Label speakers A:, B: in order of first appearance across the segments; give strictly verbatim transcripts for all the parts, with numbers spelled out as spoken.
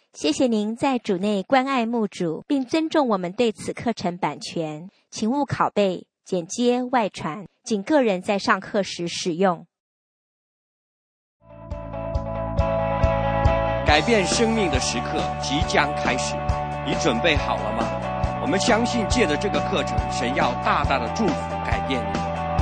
A: 谢谢您在主内关爱牧主，并尊重我们对此课程版权，请勿拷贝、剪接、外传，仅个人在上课时使用。
B: 改变生命的时刻即将开始，你准备好了吗？我们相信借着这个课程，神要大大的祝福改变你。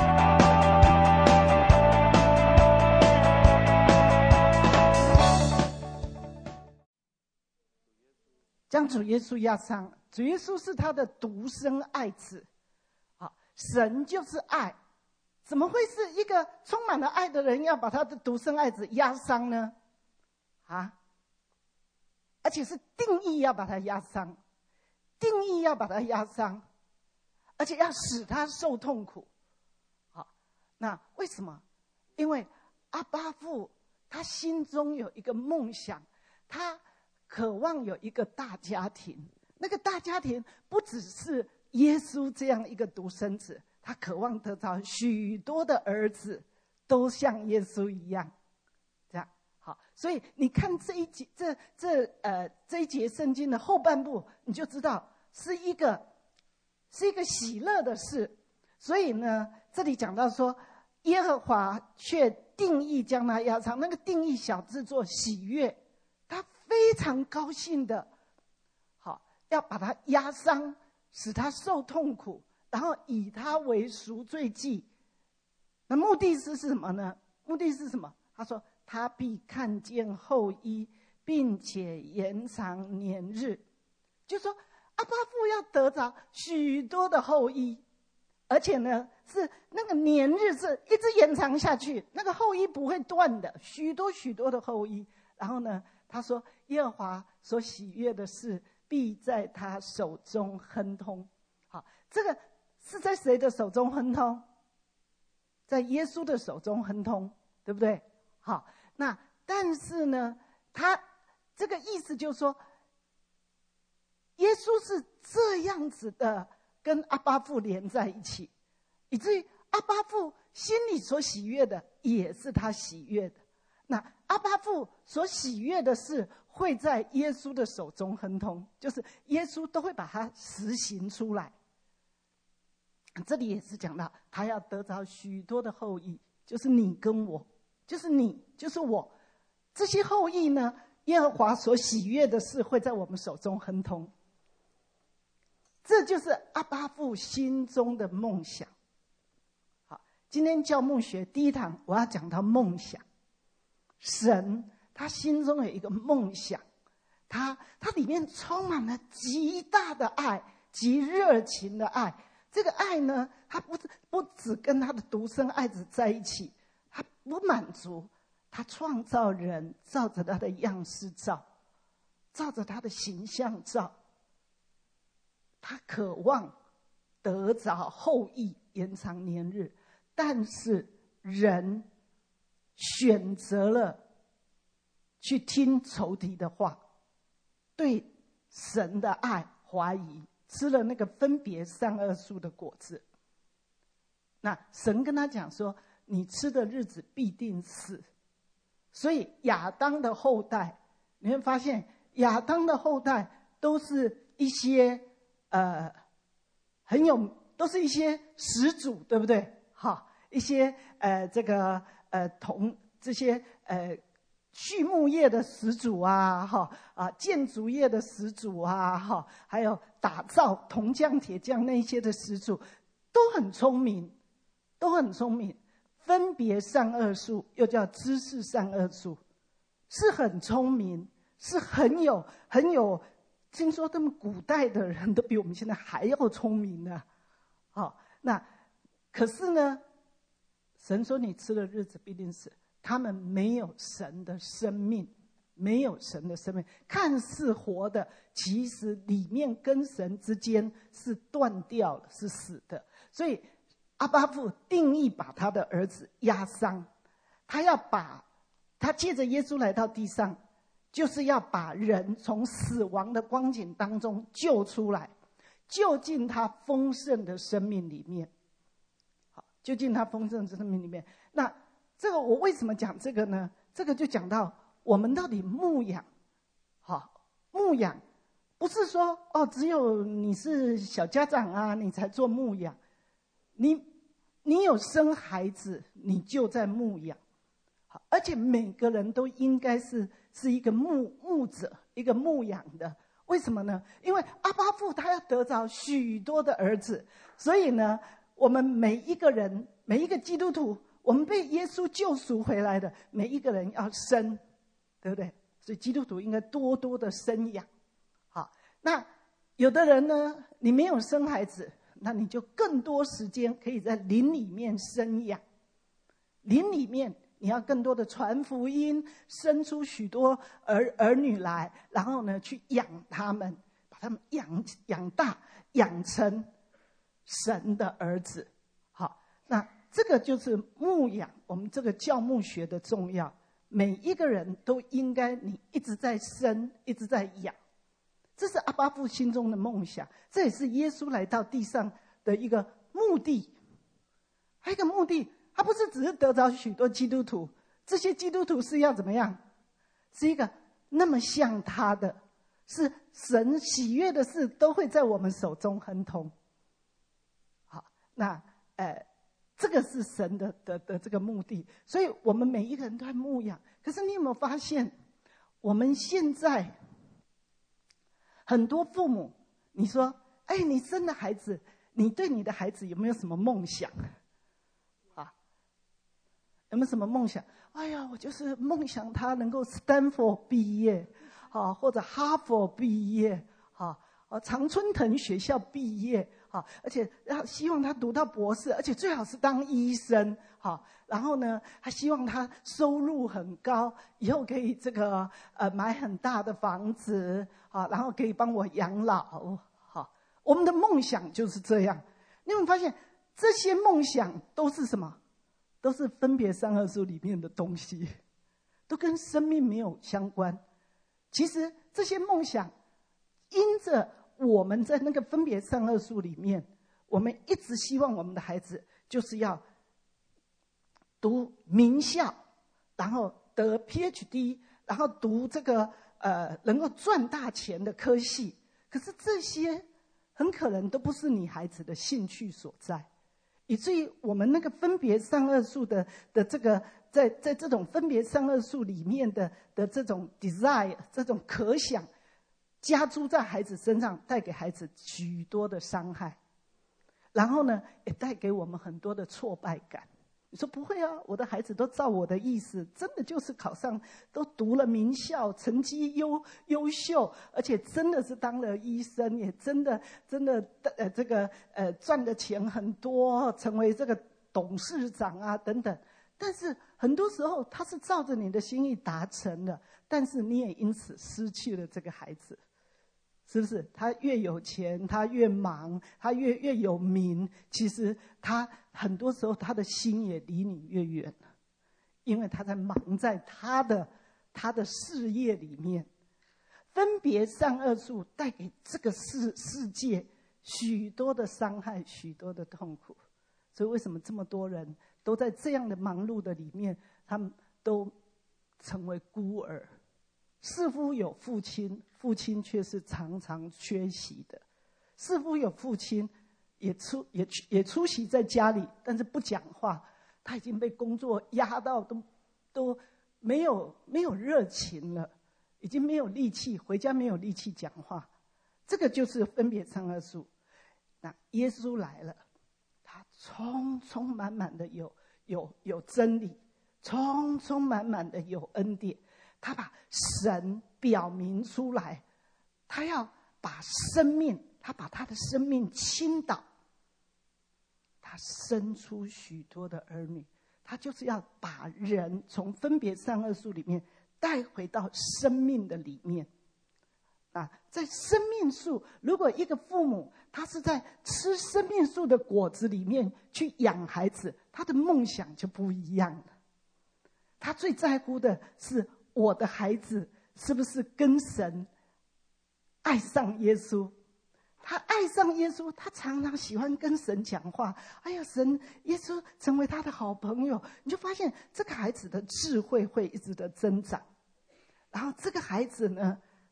C: 将主耶稣压伤，主耶稣是他的独生爱子，好，神就是爱，怎么会是一个充满了爱的人要把他的独生爱子压伤呢？啊，而且是定义要把他压伤，定义要把他压伤，而且要使他受痛苦。好，那为什么？因为阿爸父他心中有一个梦想，他渴望有一个大家庭，那个大家庭不只是耶稣这样一个独生子，他渴望得到许多的儿子都像耶稣一样，这样好。所以你看这一节，这这呃这一节圣经的后半部，你就知道是一个是一个喜乐的事。所以呢，这里讲到说，耶和华却定义将他压伤，那个定义小字做喜悦。他非常高兴的，好，要把他压伤，使他受痛苦，然后以他为赎罪祭。那目的是什么呢？目的是什么？他说他必看见后裔，并且延长年日。就说阿爸父要得着许多的后裔，而且呢是那个年日是一直延长下去，那个后裔不会断的，许多许多的后裔。然后呢他说耶和华所喜悦的事必在他手中亨通。好，这个是在谁的手中亨通？在耶稣的手中亨通，对不对？好，那但是呢他这个意思就是说，耶稣是这样子的跟阿爸父连在一起，以至于阿爸父心里所喜悦的也是他喜悦的。那阿爸父所喜悦的事会在耶稣的手中亨通，就是耶稣都会把它实行出来。这里也是讲到他要得着许多的后裔，就是你跟我，就是你就是我，这些后裔呢，耶和华所喜悦的事会在我们手中亨通。这就是阿爸父心中的梦想。好，今天教牧学第一堂我要讲到梦想。神他心中有一个梦想，他他里面充满了极大的爱，极热情的爱。这个爱呢，他不不只跟他的独生爱子在一起，他不满足，他创造人，照着他的样式造，照着他的形象造。他渴望得着后裔，延长年日，但是人选择了去听仇敌的话，对神的爱怀疑，吃了那个分别善恶树的果子。那神跟他讲说，你吃的日子必定死。所以亚当的后代，你会发现亚当的后代都是一些呃很有都是一些始祖，对不对？好，一些呃这个呃同这些呃畜牧业的始祖啊，哈啊建筑业的始祖啊，哈还有打造铜匠铁匠那些的始祖，都很聪明，都很聪明。分别善恶树又叫知识善恶树，是很聪明，是很有很有。听说他们古代的人都比我们现在还要聪明呢。好，那可是呢，神说你吃的日子必定死。他们没有神的生命，没有神的生命，看似活的，其实里面跟神之间是断掉了，是死的。所以阿爸父定义把他的儿子压伤，他要把他借着耶稣来到地上，就是要把人从死亡的光景当中救出来，救进他丰盛的生命里面。好，救进他丰盛的生命里面。那这个我为什么讲这个呢？这个就讲到我们到底牧养，好， 牧养不是说哦，只有你是小家长啊，你才做牧养。你你有生孩子，你就在牧养。好，而且每个人都应该是是一个牧牧者，一个牧养的。为什么呢？因为阿爸父他要得着许多的儿子，所以呢，我们每一个人，每一个基督徒，我们被耶稣救赎回来的，每一个人要生，对不对？所以基督徒应该多多的生养。好，那有的人呢，你没有生孩子，那你就更多时间可以在灵里面生养。灵里面你要更多的传福音，生出许多儿儿女来，然后呢去养他们，把他们养养大，养成神的儿子。好，那这个就是牧养，我们这个教牧学的重要。每一个人都应该你一直在生，一直在养，这是阿爸父心中的梦想，这也是耶稣来到地上的一个目的。还有一个目的，他不是只是得着许多基督徒，这些基督徒是要怎么样？是一个那么像他的，是神喜悦的事都会在我们手中亨通。好，那呃，这个是神的的的这个目的，所以我们每一个人都在牧养。可是你有没有发现，我们现在很多父母，你说，哎，你生了孩子，你对你的孩子有没有什么梦想？有没有什么梦想？哎呀，我就是梦想他能够斯坦福毕业，好，或者哈佛毕业，好，常春藤学校毕业，好，而且希望他读到博士，而且最好是当医生，好，然后呢，还希望他收入很高，以后可以这个呃买很大的房子，好，然后可以帮我养老，好，我们的梦想就是这样。你有没有发现，这些梦想都是什么？都是分别善恶树里面的东西，都跟生命没有相关。其实这些梦想，因着我们在那个分别善恶树里面，我们一直希望我们的孩子就是要读名校，然后得 P H D， 然后读这个呃能够赚大钱的科系。可是这些很可能都不是你孩子的兴趣所在。以至于我们那个分别善恶树的的这个，在在这种分别善恶树里面的的这种 desire， 这种可想，加诸在孩子身上，带给孩子许多的伤害，然后呢，也带给我们很多的挫败感。你说不会啊，我的孩子都照我的意思，真的就是考上，都读了名校，成绩优优秀，而且真的是当了医生，也真的真的呃这个呃赚的钱很多，成为这个董事长啊等等。但是很多时候他是照着你的心意达成了，但是你也因此失去了这个孩子。是不是？他越有钱，他越忙，他越越有名，其实他很多时候他的心也离你越远了，因为他在忙在他的他的事业里面。分别善恶树带给这个世世界许多的伤害，许多的痛苦。所以为什么这么多人都在这样的忙碌的里面，他们都成为孤儿？似乎有父亲，父亲却是常常缺席的；似乎有父亲，也出也也出席在家里，但是不讲话。他已经被工作压到都都没有没有热情了，已经没有力气回家，没有力气讲话。这个就是分别善恶树。那耶稣来了，他充充满满的有有有真理，充充满满的有恩典。他把神表明出来，他要把生命，他把他的生命倾倒，他生出许多的儿女，他就是要把人从分别善恶树里面带回到生命的里面。啊，在生命树，如果一个父母他是在吃生命树的果子里面去养孩子，他的梦想就不一样了。他最在乎的是我的孩子是不是跟神爱上耶稣？他爱上耶稣，他常常喜欢跟神讲话。哎呀，神耶稣成为他的好朋友，你就发现这个孩子的智慧会一直的增长。然后这个孩子呢，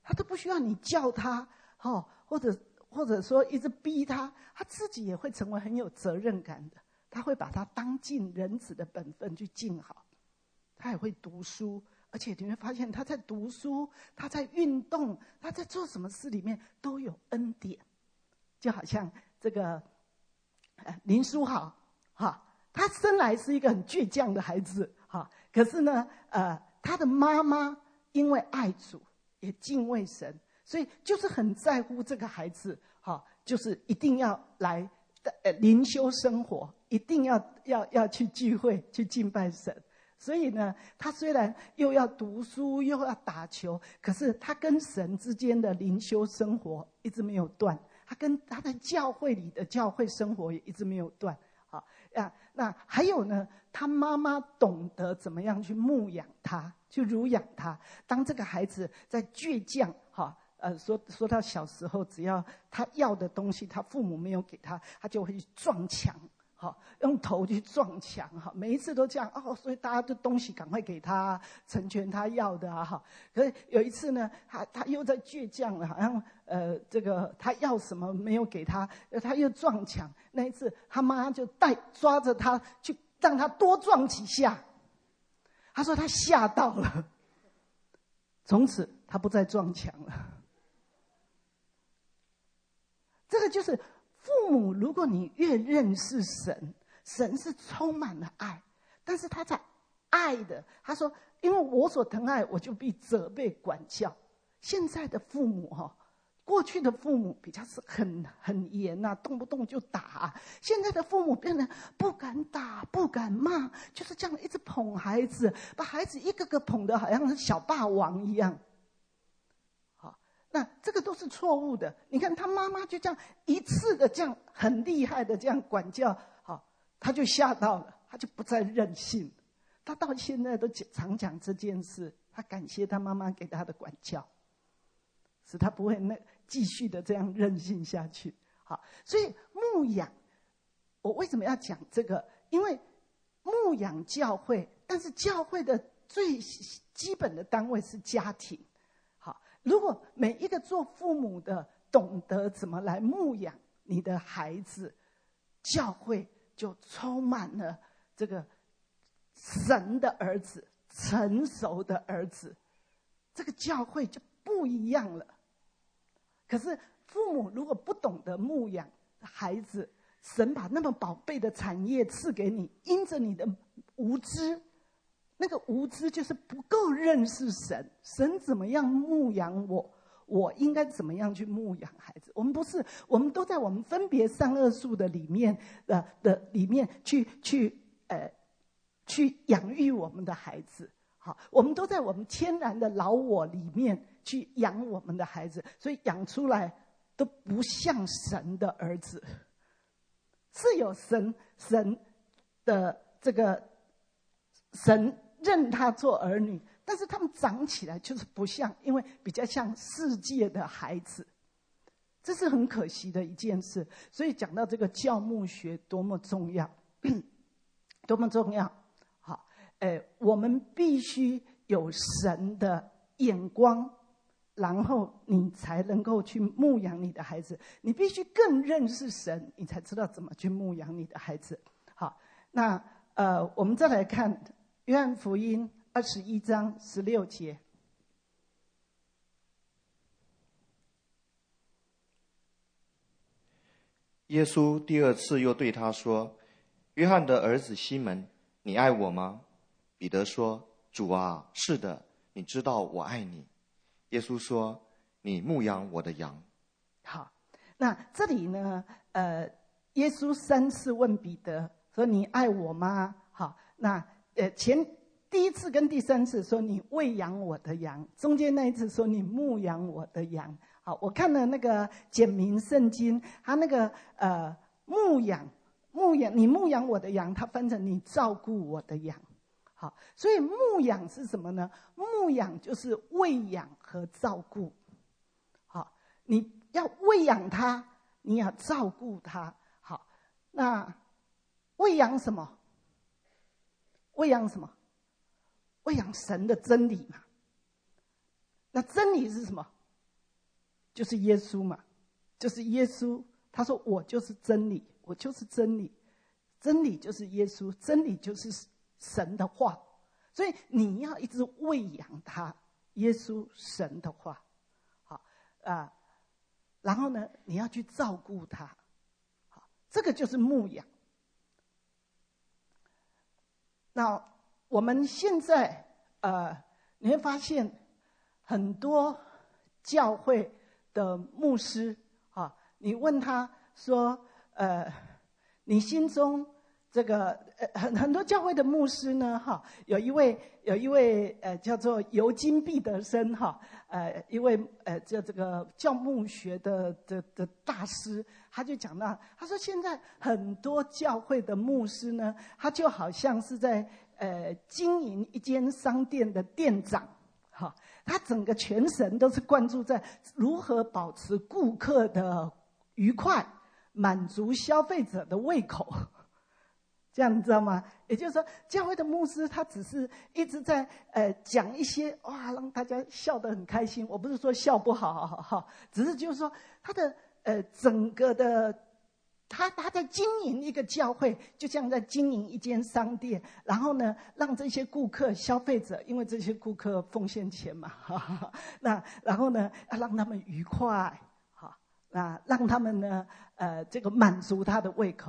C: 他都不需要你叫他，哦，或者或者说一直逼他，他自己也会成为很有责任感的。他会把他当尽人子的本分去尽好，他也会读书，而且你会发现他在读书，他在运动，他在做什么事里面都有恩典。就好像这个呃林书豪，哈，他生来是一个很倔强的孩子，哈，可是呢，呃，他的妈妈因为爱主，也敬畏神，所以就是很在乎这个孩子，哈，就是一定要来呃灵修生活，一定要要要去聚会去敬拜神。所以呢，他虽然又要读书又要打球，可是他跟神之间的灵修生活一直没有断。他跟他在教会里的教会生活也一直没有断，好呀。那还有呢，他妈妈懂得怎么样去牧养他，去乳养他。当这个孩子在倔强，哈，呃，说说到小时候，只要他要的东西，他父母没有给他，他就会去撞墙。好，用头去撞墙哈，每一次都这样哦，所以大家的东西赶快给他，成全他要的啊哈。可是有一次呢，他他又在倔强了，好像呃这个他要什么没有给他，他又撞墙。那一次他妈就带抓着他去让他多撞几下，他说他吓到了，从此他不再撞墙了。这个就是。父母，如果你越认识神，神是充满了爱，但是他在爱的，他说：“因为我所疼爱，我就必责备管教。”现在的父母哈、哦，过去的父母比较是很很严呐、啊，动不动就打、啊。现在的父母变得不敢打，不敢骂，就是这样一直捧孩子，把孩子一个个捧得好像是小霸王一样。那这个都是错误的。你看他妈妈就这样一次的这样很厉害的这样管教，好，他就吓到了，他就不再任性。他到现在都常讲这件事，他感谢他妈妈给他的管教，使他不会那继续的这样任性下去。好，所以牧养，我为什么要讲这个？因为牧养教会，但是教会的最基本的单位是家庭。如果每一个做父母的懂得怎么来牧养你的孩子，教会就充满了这个神的儿子，成熟的儿子，这个教会就不一样了。可是父母如果不懂得牧养孩子，神把那么宝贝的产业赐给你，因着你的无知，那个无知就是不够认识神，神怎么样牧养我，我应该怎么样去牧养孩子？我们不是，我们都在我们分别善恶树的里面的的里面去去呃去养育我们的孩子。好，我们都在我们天然的老我里面去养我们的孩子，所以养出来都不像神的儿子，是有神神的这个神。认他做儿女，但是他们长起来就是不像，因为比较像世界的孩子，这是很可惜的一件事。所以讲到这个教牧学多么重要，多么重要。好，呃，我们必须有神的眼光，然后你才能够去牧养你的孩子。你必须更认识神，你才知道怎么去牧养你的孩子。好，那呃，我们再来看。约翰福音二十一章十六节，
D: 耶稣第二次又对他说：“约翰的儿子西门，你爱我吗？”彼得说：“主啊，是的，你知道我爱你。”耶稣说：“你牧养我的羊。”
C: 好，那这里呢，呃，耶稣三次问彼得说：“你爱我吗？”好，那。呃，前第一次跟第三次说你喂养我的羊，中间那一次说你牧养我的羊。好，我看了那个简明圣经，他那个呃牧养牧养你牧养我的羊，他翻成你照顾我的羊。好，所以牧养是什么呢？牧养就是喂养和照顾。好，你要喂养他，你要照顾他。好，那喂养什么？喂养什么？喂养神的真理嘛。那真理是什么？ 就是耶稣嘛，就是耶稣。他说我就是真理，我就是真理，真理就是耶稣，真理就是神的话。所以你要一直喂养他，耶稣神的话，好啊、呃，然后呢，你要去照顾他，好，这个就是牧养。那我们现在呃，你会发现很多教会的牧师啊，你问他说，呃，你心中这个呃很很多教会的牧师呢，哈，有一位有一位呃叫做尤金毕德生哈，呃一位呃叫这个教牧学的的的大师，他就讲到，他说现在很多教会的牧师呢，他就好像是在呃经营一间商店的店长，哈，他整个全神都是灌注在如何保持顾客的愉快，满足消费者的胃口。这样你知道吗？也就是说，教会的牧师他只是一直在呃讲一些哇让大家笑得很开心。我不是说笑不好哈，哈，只是就是说他的呃整个的他他在经营一个教会，就像在经营一间商店，然后呢，让这些顾客消费者，因为这些顾客奉献钱嘛，哈哈，那然后呢，要让他们愉快，哈，那让他们呢呃这个满足他的胃口。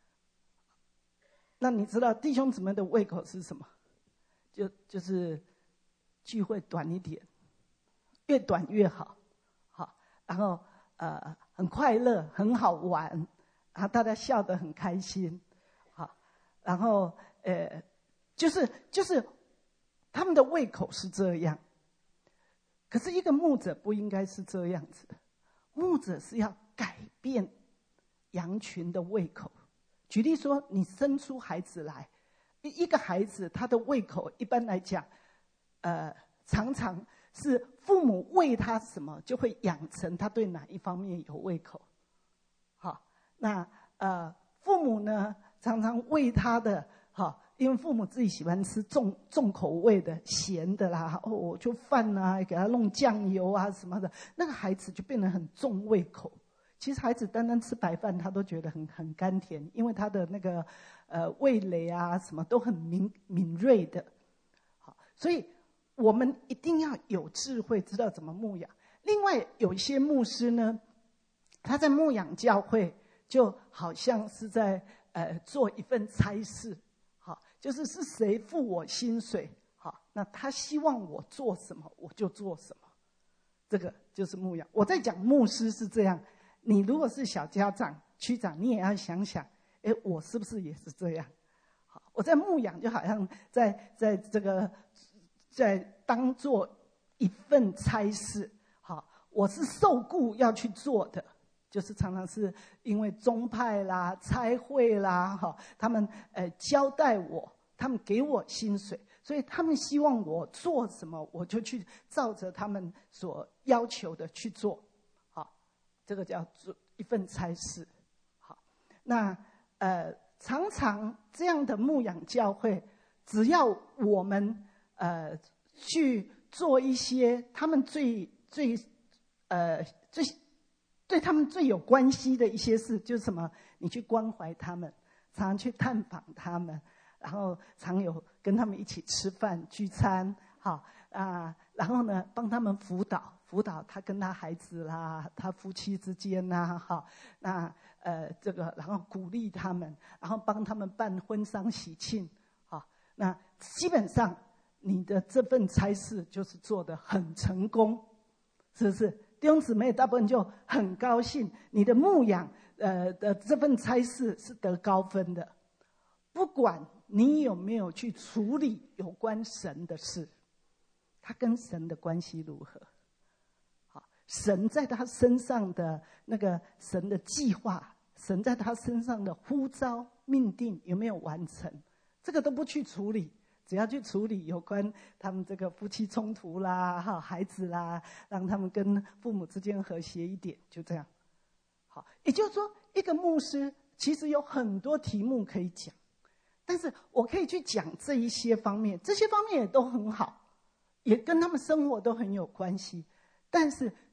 C: 那你知道弟兄姊妹的胃口是什么？就就是聚会短一点，越短越好，好，然后呃很快乐，很好玩，然后大家笑得很开心，好，然后呃就是就是他们的胃口是这样。可是一个牧者不应该是这样子的，牧者是要改变羊群的胃口。举例说，你生出孩子来，一个孩子他的胃口一般来讲，呃，常常是父母喂他什么，就会养成他对哪一方面有胃口。好，那呃，父母呢常常喂他的，好，因为父母自己喜欢吃重重口味的、咸的啦，哦，就饭啊，给他弄酱油啊什么的，那个孩子就变得很重胃口。其实孩子单单吃白饭，他都觉得很很甘甜，因为他的那个呃味蕾啊什么都很敏敏锐的。好，所以我们一定要有智慧，知道怎么牧养。另外，有一些牧师呢，他在牧养教会，就好像是在呃做一份差事，好，就是是谁付我薪水，好，那他希望我做什么，我就做什么。这个就是牧养。我在讲牧师是这样。你如果是小家长、区长，你也要想想，哎，我是不是也是这样？好，我在牧养就好像在在这个在当做一份差事。好，我是受雇要去做的，就是常常是因为宗派啦、差会啦，哈，他们呃交代我，他们给我薪水，所以他们希望我做什么，我就去照着他们所要求的去做。这个叫做一份差事。好，那呃，常常这样的牧养教会，只要我们呃去做一些他们最最呃最对他们最有关系的一些事，就是什么？你去关怀他们，常常去探访他们，然后常有跟他们一起吃饭聚餐，好啊，然后呢，帮他们辅导。辅导他跟他孩子啦，他夫妻之间呐，哈，那呃这个，然后鼓励他们，然后帮他们办婚丧喜庆，好，那基本上你的这份差事就是做得很成功，是不是？弟兄姊妹大部分就很高兴，你的牧养呃的这份差事是得高分的，不管你有没有去处理有关神的事，他跟神的关系如何？神在他身上的那个神的计划，神在他身上的呼召命定有没有完成？这个都不去处理，只要去处理有关他们这个夫妻冲突啦、哈孩子啦，让他们跟父母之间和谐一点，就这样。好，也就是说，一个牧师其实有很多题目可以讲，但是我可以去讲这一些方面，这些方面也都很好，也跟他们生活都很有关系。但是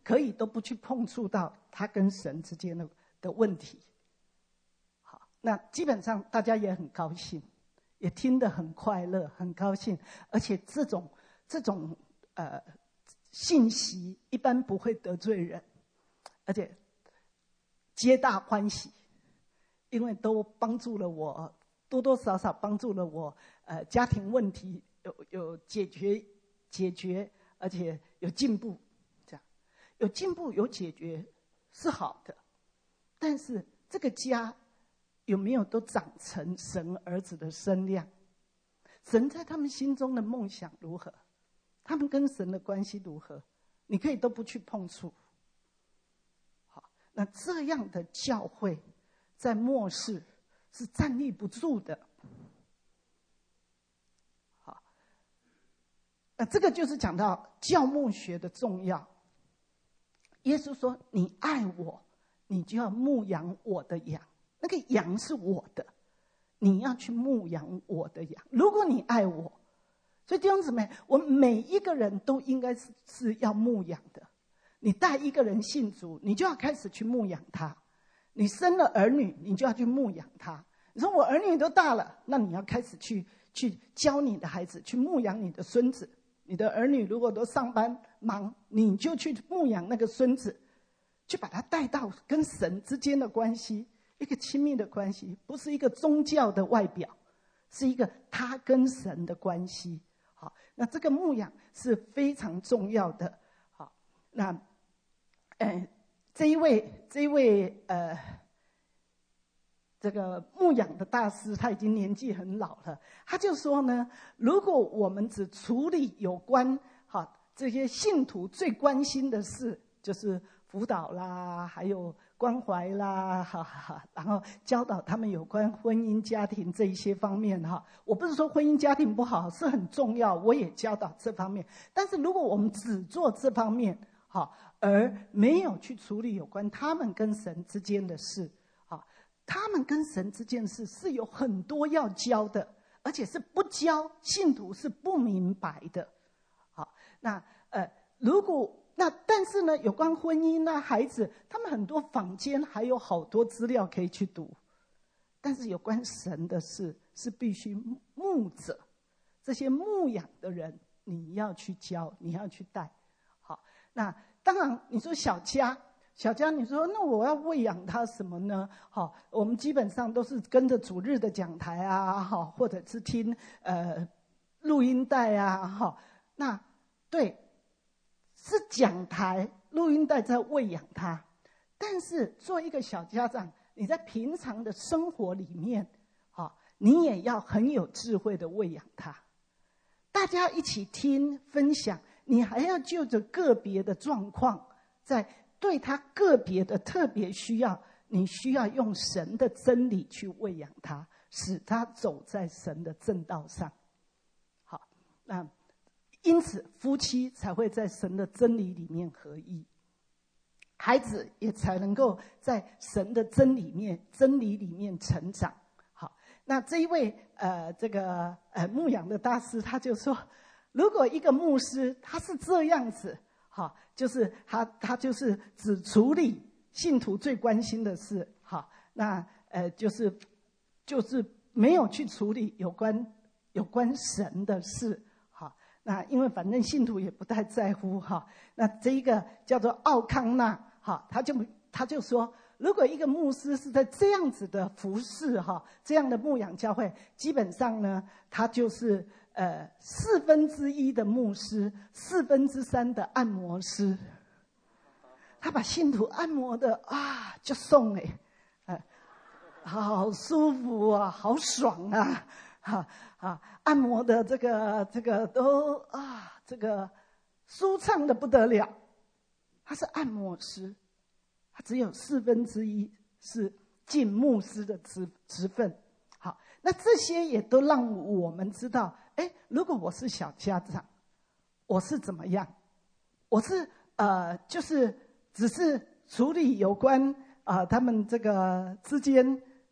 C: 可以都不去碰触到他跟神之间的的问题。好，那基本上大家也很高兴，也听得很快乐，很高兴，而且这种这种呃信息一般不会得罪人，而且皆大欢喜，因为都帮助了我，多多少少帮助了我，呃，家庭问题有有解决解决，而且有进步，这样有进步有解决是好的，但是这个家有没有都长成神儿子的身量？神在他们心中的梦想如何？他们跟神的关系如何？你可以都不去碰触。好，那这样的教会在末世是站立不住的。好，那这个就是讲到教牧学的重要。耶稣说：“你爱我，你就要牧养我的羊。那个羊是我的，你要去牧养我的羊。如果你爱我，所以弟兄姊妹，我们每一个人都应该是是要牧养的。你带一个人信主，你就要开始去牧养他。你生了儿女，你就要去牧养他。你说我儿女都大了，那你要开始去去教你的孩子，去牧养你的孙子。你的儿女如果都上班忙，你就去牧养那个孙子，去把他带到跟神之间的关系，一个亲密的关系，不是一个宗教的外表，是一个他跟神的关系。好，那这个牧养是非常重要的。好，那，呃，这一位这一位呃，这个牧养的大师，他已经年纪很老了。他就说呢，如果我们只处理有关好这些信徒最关心的事，就是辅导啦，还有关怀啦，哈哈，然后教导他们有关婚姻家庭这一些方面哈。我不是说婚姻家庭不好，是很重要，我也教导这方面。但是如果我们只做这方面好，而没有去处理有关他们跟神之间的事，好，他们跟神之间的事是有很多要教的，而且是不教信徒是不明白的。好，那呃，如果那但是呢，有关婚姻啊、孩子，他们很多坊间还有好多资料可以去读。但是有关神的事，是必须牧者，这些牧养的人，你要去教，你要去带。好，那当然你说小家，小家你说那我要喂养他什么呢？好，我们基本上都是跟着主日的讲台啊，好，或者是听呃录音带啊，好，那对。是讲台录音带在喂养他，但是做一个小家长，你在平常的生活里面，好，你也要很有智慧的喂养他。大家一起听分享，你还要就着个别的状况，在对他个别的特别需要，你需要用神的真理去喂养他，使他走在神的正道上。好，那因此夫妻才会在神的真理里面合一，孩子也才能够在神的真理面真理里面成长。好，那这一位呃这个呃牧养的大师他就说，如果一个牧师他是这样子，好，就是他他就是只处理信徒最关心的事，好，那呃就是就是没有去处理有关有关神的事。那因为反正信徒也不太在乎哈，那这一个叫做奥康纳哈，他就他就说，如果一个牧师是在这样子的服侍哈，这样的牧养教会，基本上呢，他就是呃四分之一的牧师，四分之三的按摩师，他把信徒按摩的啊就送哎，呃，好舒服啊，好爽啊。哈啊，按摩的这个这个都啊，这个舒畅的不得了。他是按摩师，他只有四分之一是尽牧师的职职分。好，那这些也都让我们知道，哎，如果我是小家长，我是怎么样？我是呃，就是只是处理有关啊、呃、他们这个之间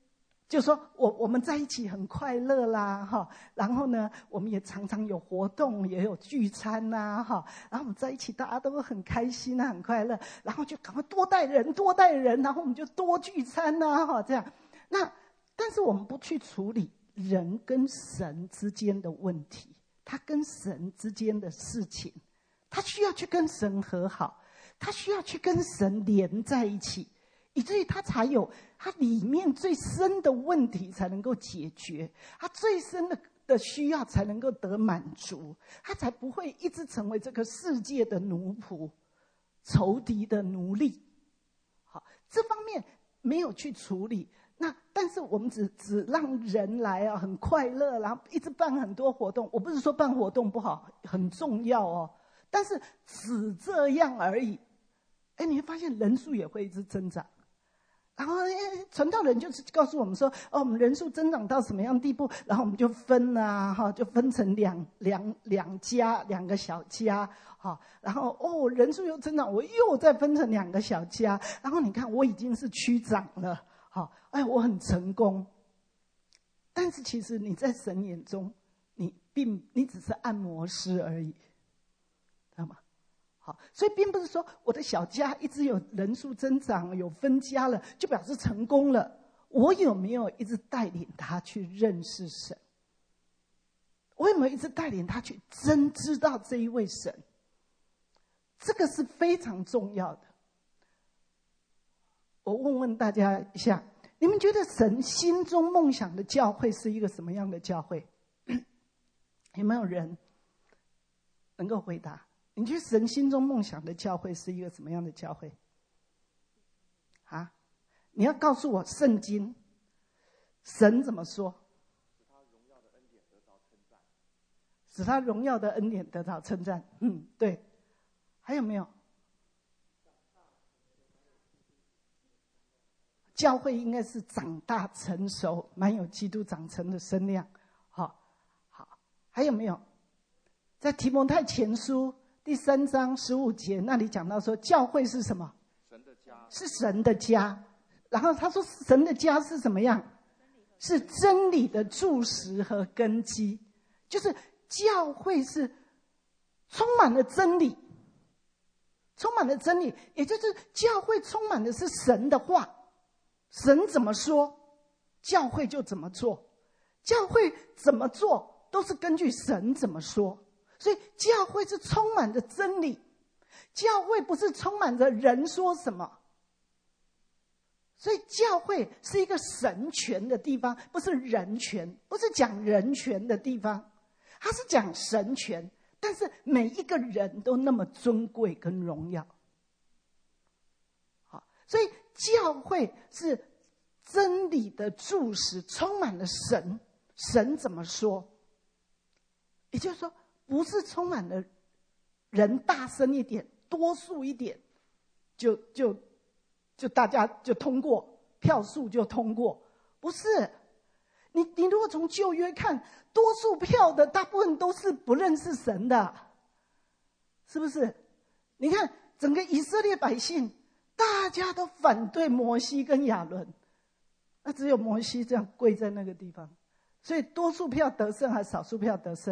C: 就说我我们在一起很快乐啦，哈，然后呢，我们也常常有活动，也有聚餐呐，哈，然后我们在一起，大家都很开心啊，很快乐，然后就赶快多带人，多带人，然后我们就多聚餐呐，哈，这样。那但是我们不去处理人跟神之间的问题，他跟神之间的事情，他需要去跟神和好，他需要去跟神连在一起。以至于他才有他里面最深的问题才能够解决，他最深的的需要才能够得满足，他才不会一直成为这个世界的奴仆、仇敌的奴隶。好，这方面没有去处理。那但是我们只只让人来啊，很快乐，然后一直办很多活动。我不是说办活动不好，很重要哦，但是只这样而已。哎，你会发现人数也会一直增长。然后传道人就是告诉我们说，哦，我们人数增长到什么样的地步，然后我们就分啊，哈，就分成两两两家，两个小家，哈，然后哦，人数又增长，我又再分成两个小家，然后你看我已经是区长了，好，哎，我很成功。但是其实你在神眼中，你并你只是按摩师而已，知道吗？所以并不是说我的小家一直有人数增长，有分家了，就表示成功了。我有没有一直带领他去认识神？我有没有一直带领他去真知道这一位神？这个是非常重要的。我问问大家一下，你们觉得神心中梦想的教会是一个什么样的教会？有没有人能够回答？你觉得神心中梦想的教会是一个什么样的教会？啊，你要告诉我圣经，神怎么说？使他荣耀的恩典得到称赞。嗯，对。还有没有？教会应该是长大成熟，蛮有基督长成的身量。好，好，还有没有？在提摩太前书第三章十五节那里讲到说，教会是什么？
D: 神的家，
C: 是神的家。然后他说，神的家是什么样？是真理的柱石和根基。就是教会是充满了真理，充满了真理，也就是教会充满的是神的话，神怎么说，教会就怎么做。教会怎么做，都是根据神怎么说。所以教会是充满着真理，教会不是充满着人说什么。所以教会是一个神权的地方，不是人权，不是讲人权的地方，它是讲神权，但是每一个人都那么尊贵跟荣耀。好，所以教会是真理的柱石，充满了神，神怎么说，也就是说不是充满了人大声一点，多数一点，就就就大家就通过，票数就通过。不是，你你如果从旧约看，多数票的大部分都是不认识神的，是不是？你看整个以色列百姓，大家都反对摩西跟亚伦，那只有摩西这样跪在那个地方。所以多数票得胜还是少数票得胜？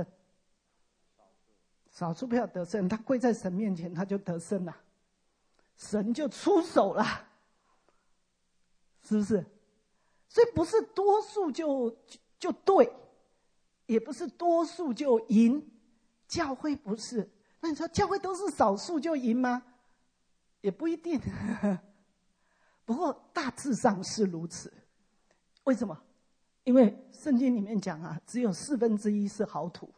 C: 少数票得胜，他跪在神面前，他就得胜了，神就出手了，是不是？所以不是多数就就就对，也不是多数就赢。教会不是，那你说教会都是少数就赢吗？也不一定。不过大致上是如此。为什么？因为圣经里面讲啊，只有四分之一是好土。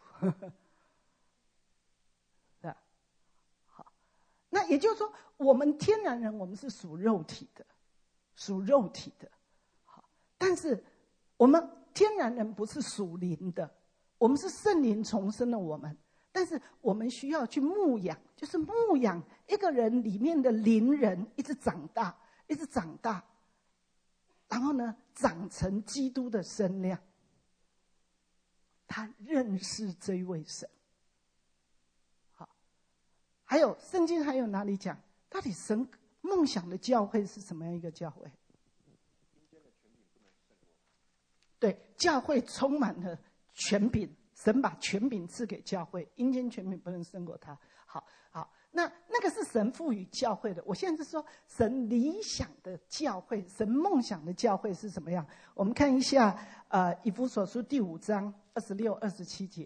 C: 那也就是说，我们天然人，我们是属肉体的，属肉体的。好，但是我们天然人不是属灵的，我们是圣灵重生的我们。但是我们需要去牧养，就是牧养一个人里面的灵人，一直长大，一直长大，然后呢，长成基督的身量。他认识这一位神。还有圣经还有哪里讲，到底神梦想的教会是什么样一个教会？ 对，教会充满了权柄，神把权柄赐给教会，阴间权柄不能胜过他。好，好，那那个是神赋予教会的。我现在是说，神理想的教会，神梦想的教会是什么样？我们看一下，呃，以弗所书第五章二十六、二十七节。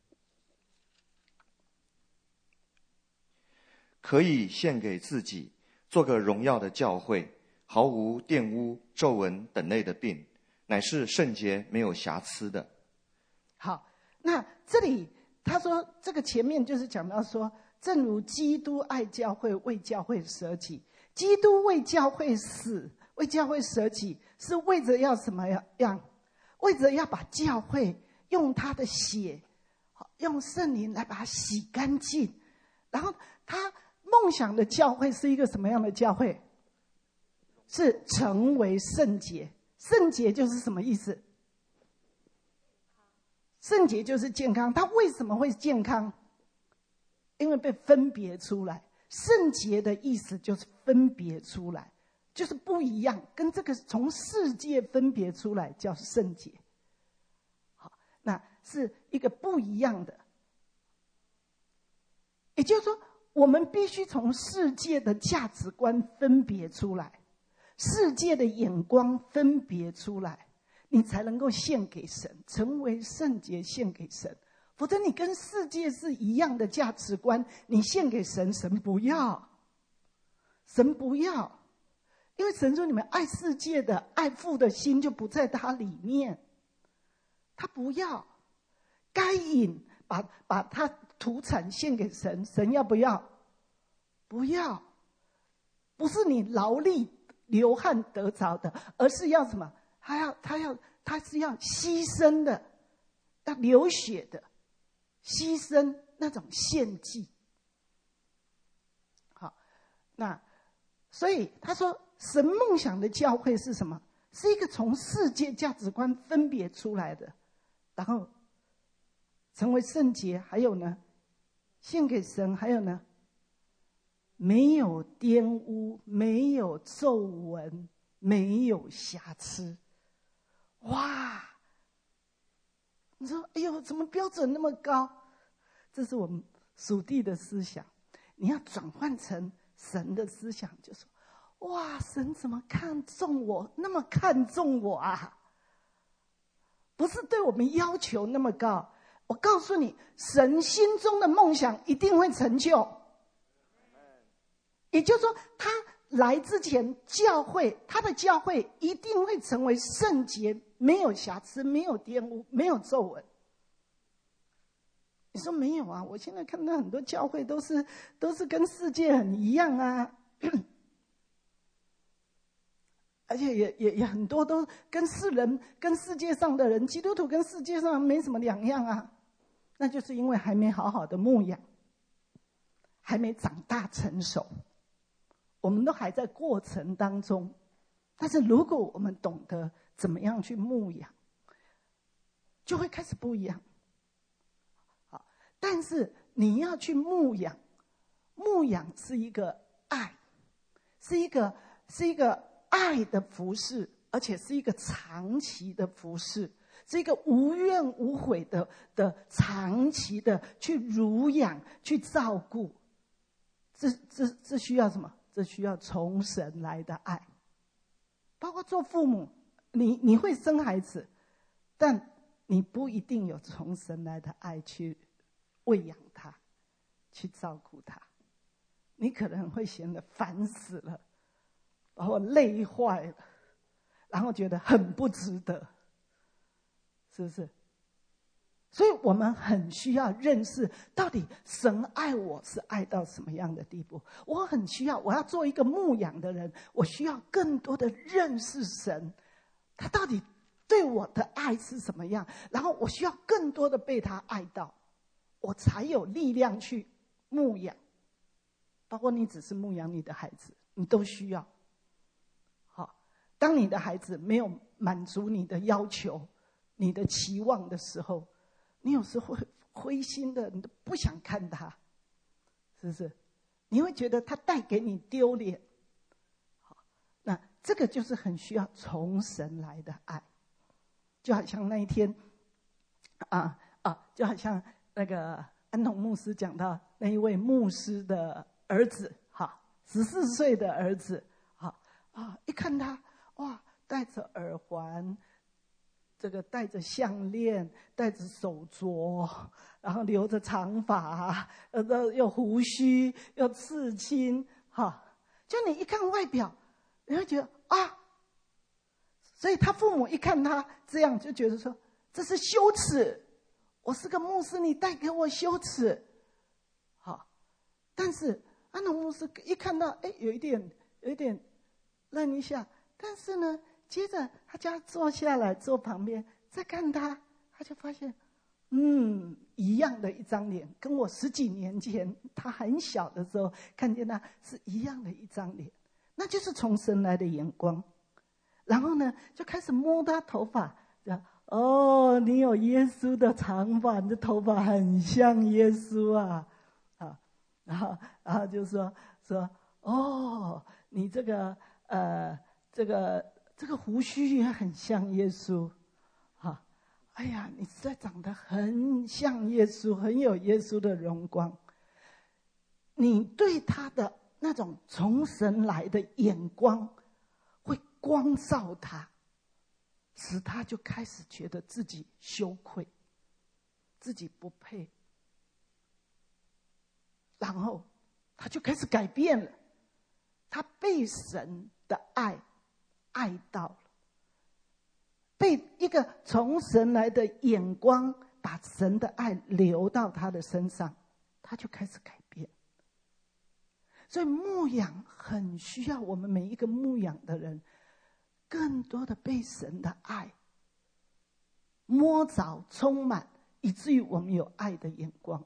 D: 可以献给自己，做个荣耀的教会，毫无玷污、皱纹等类的病，乃是圣洁没有瑕疵的。
C: 好，那这里他说，这个前面就是讲到说，正如基督爱教会，为教会舍己。基督为教会死，为教会舍己，是为着要什么样？为着要把教会用他的血，用圣灵来把它洗干净。然后他梦想的教会是一个什么样的教会？是成为圣洁。圣洁就是什么意思？圣洁就是健康。它为什么会健康？因为被分别出来。圣洁的意思就是分别出来，就是不一样，跟这个从世界分别出来叫圣洁。好，那是一个不一样的。也就是说，我们必须从世界的价值观分别出来，世界的眼光分别出来，你才能够献给神，成为圣洁献给神。否则你跟世界是一样的价值观，你献给神，神不要，神不要，因为神说你们爱世界的、爱父的心就不在他里面，他不要。该隐把把他土产献给神，神要不要？不要，不是你劳力流汗得着的，而是要什么？他要他要他是要牺牲的，要流血的，牺牲那种献祭。好，那所以他说，神梦想的教会是什么？是一个从世界价值观分别出来的，然后成为圣洁，还有呢，献给神，还有呢，没有玷污，没有皱纹，没有瑕疵。哇！你说，哎呦，怎么标准那么高？这是我们属地的思想，你要转换成神的思想，就说，哇，神怎么看重我，那么看重我啊？不是对我们要求那么高。我告诉你，神心中的梦想一定会成就。也就是说，他来之前，教会他的教会一定会成为圣洁，没有瑕疵，没有玷污，没有皱纹。你说没有啊？我现在看到很多教会都是都是跟世界很一样啊，而且也也也很多都跟世人、跟世界上的人，基督徒跟世界上没什么两样啊。那就是因为还没好好的牧养，还没长大成熟，我们都还在过程当中。但是如果我们懂得怎么样去牧养，就会开始不一样。好，但是你要去牧养，牧养是一个爱，是一个是一个爱的服事，而且是一个长期的服事。是一个无怨无悔的的长期的去乳养、去照顾，这这这需要什么？这需要从神来的爱。包括做父母，你你会生孩子，但你不一定有从神来的爱去喂养他，去照顾他。你可能会显得烦死了，把我累坏了，然后觉得很不值得。是不是？所以我们很需要认识，到底神爱我是爱到什么样的地步？我很需要，我要做一个牧养的人，我需要更多的认识神，他到底对我的爱是什么样？然后我需要更多的被他爱到，我才有力量去牧养。包括你只是牧养你的孩子，你都需要。好，当你的孩子没有满足你的要求、你的期望的时候，你有时候会灰心的，你都不想看他，是不是？你会觉得他带给你丢脸。好，那这个就是很需要从神来的爱。 就好像那一天，啊啊，就好像那个安童牧师讲到那一位牧师的儿子，哈，十四岁的儿子，哈啊，一看他，哇，戴着耳环，这个戴着项链，戴着手镯，然后留着长发，呃，又胡须，又刺青，哈，就你一看外表，你会觉得啊，所以他父母一看他这样，就觉得说这是羞耻，我是个牧师，你带给我羞耻，好，但是安童牧师一看到，哎，有一点，有一点愣一下，但是呢，接着他就要坐下来，坐旁边，再看他，他就发现，嗯，一样的一张脸，跟我十几年前他很小的时候看见他是一样的一张脸，那就是从神来的眼光。然后呢，就开始摸他头发，讲哦，你有耶稣的长发，你的头发很像耶稣啊，啊，然后然后就说说哦，你这个呃这个这个胡须也很像耶稣，啊，哎呀，你实在长得很像耶稣，很有耶稣的荣光。你对他的那种从神来的眼光，会光照他，使他就开始觉得自己羞愧，自己不配，然后他就开始改变了，他被神的爱爱到了，被一个从神来的眼光把神的爱流到他的身上，他就开始改变。所以牧养很需要我们每一个牧养的人更多的被神的爱摸着充满，以至于我们有爱的眼光。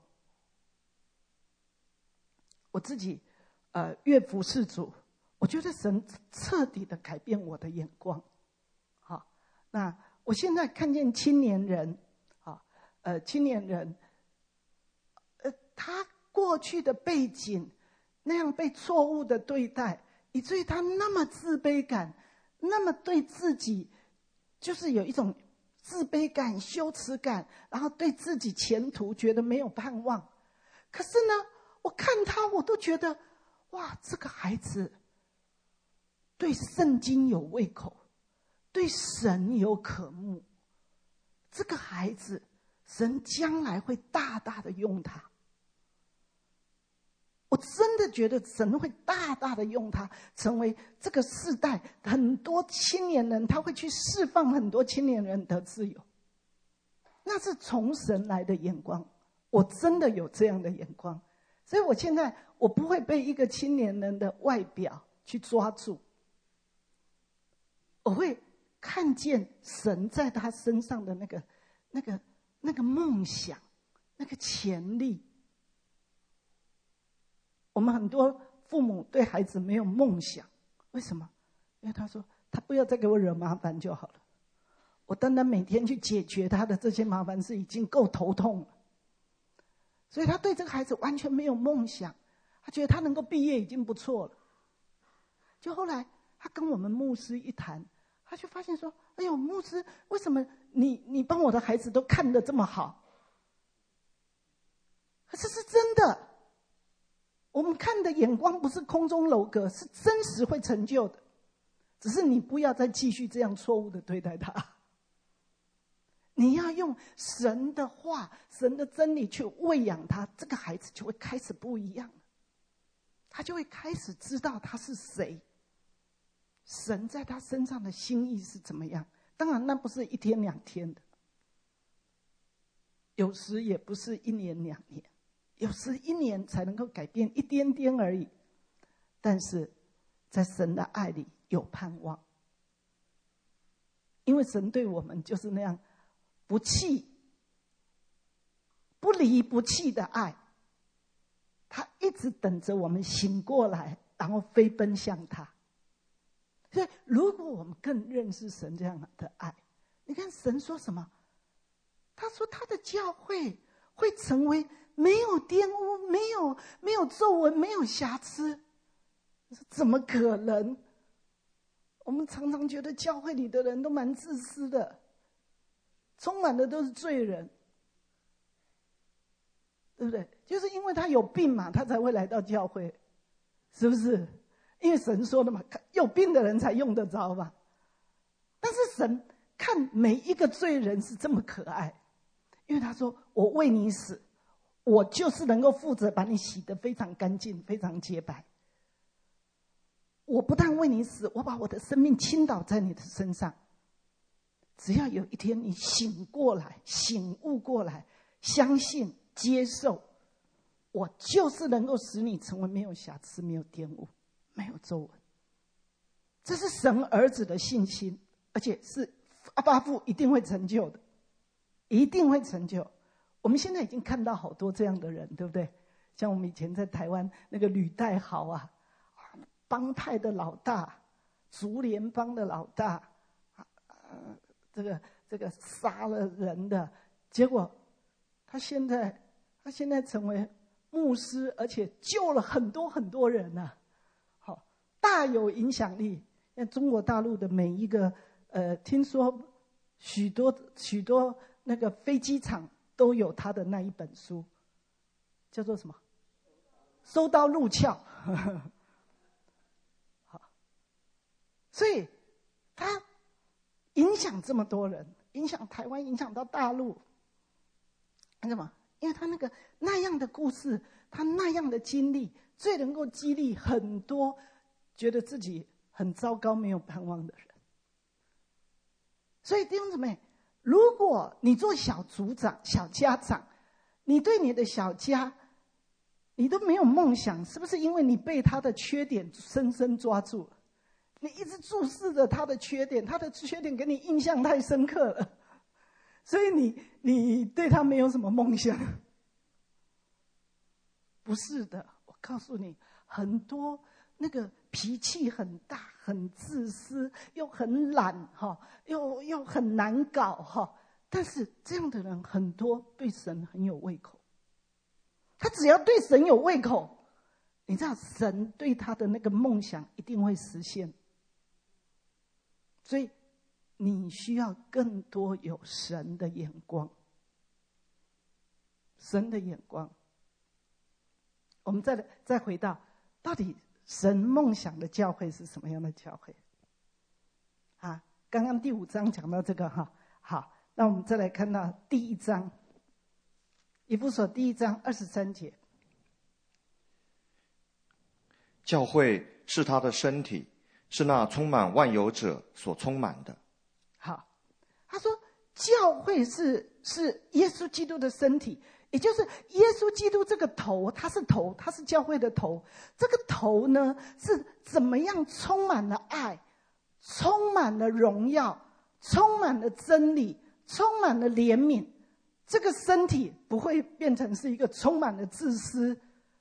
C: 我自己呃越服侍主，我觉得神彻底的改变我的眼光。好，那我现在看见青年人，好，呃青年人呃他过去的背景那样被错误的对待，以至于他那么自卑感，那么对自己就是有一种自卑感、羞耻感，然后对自己前途觉得没有盼望。可是呢，我看他，我都觉得，哇，这个孩子对圣经有胃口，对神有渴慕。这个孩子，神将来会大大的用他。我真的觉得神会大大的用他，成为这个世代很多青年人，他会去释放很多青年人的自由。那是从神来的眼光，我真的有这样的眼光。所以我现在我不会被一个青年人的外表去抓住，我会看见神在他身上的那个那个那个梦想，那个潜力。我们很多父母对孩子没有梦想，为什么？因为他说他不要再给我惹麻烦就好了，我单单每天去解决他的这些麻烦事已经够头痛了。所以他对这个孩子完全没有梦想，他觉得他能够毕业已经不错了。就后来他跟我们牧师一谈，他就发现说，哎呦，牧师，为什么你你帮我的孩子都看得这么好？可是是真的，我们看的眼光不是空中楼阁，是真实会成就的。只是你不要再继续这样错误的对待他，你要用神的话、神的真理去喂养他，这个孩子就会开始不一样了，他就会开始知道他是谁，神在他身上的心意是怎么样。当然那不是一天两天的，有时也不是一年两年，有时一年才能够改变一点点而已，但是在神的爱里有盼望。因为神对我们就是那样不弃、不离不弃的爱，他一直等着我们醒过来，然后飞奔向他。所以如果我们更认识神这样的爱，你看神说什么？他说他的教会会成为没有玷污、没有没有皱纹、没有瑕疵。怎么可能？我们常常觉得教会里的人都蛮自私的， 充满的都是罪人，对不对？就是因为他有病嘛，他才会来到教会，是不是？因为神说的嘛，有病的人才用得着嘛。但是神看每一个罪人是这么可爱，因为他说：“我为你死，我就是能够负责把你洗得非常干净、非常洁白。我不但为你死，我把我的生命倾倒在你的身上。只要有一天你醒过来、醒悟过来，相信、接受，我就是能够使你成为没有瑕疵、没有玷污、没有皱纹。”这是神儿子的信心，而且是阿爸父一定会成就的，一定会成就。我们现在已经看到好多这样的人，对不对？像我们以前在台湾那个吕代豪啊，帮派的老大，竹联帮的老大，呃，这个这个杀了人的，结果他现在他现在成为牧师，而且救了很多很多人呐、啊，好，大有影响力。那中国大陆的每一个呃，听说许多许多那个飞机场都有他的那一本书，叫做什么？收刀入鞘。好，所以他影响这么多人，影响台湾，影响到大陆。为什么？因为他那个那样的故事，他那样的经历，最能够激励很多觉得自己很糟糕、没有盼望的人。所以弟兄姊妹，如果你做小组长、小家长，你对你的小家，你都没有梦想，是不是因为你被他的缺点深深抓住了？你一直注视着他的缺点，他的缺点给你印象太深刻了，所以你你对他没有什么梦想。不是的，我告诉你，很多那个脾气很大、很自私又很懒哈，又又很难搞哈。但是这样的人很多，对神很有胃口。他只要对神有胃口，你知道神对他的那个梦想一定会实现。所以你需要更多有神的眼光，神的眼光。我们再再回到，到底神梦想的教会是什么样的教会？啊，刚刚第五章讲到这个哈，好，那我们再来看到第一章，以弗所第一章二十三节。
D: 教会是他的身体，是那充满万有者所充满的。
C: 好，他说教会是是耶稣基督的身体，也就是耶稣基督这个头，他是头，他是教会的头。这个头呢，是怎么样充满了爱，充满了荣耀，充满了真理，充满了怜悯。这个身体不会变成是一个充满了自私，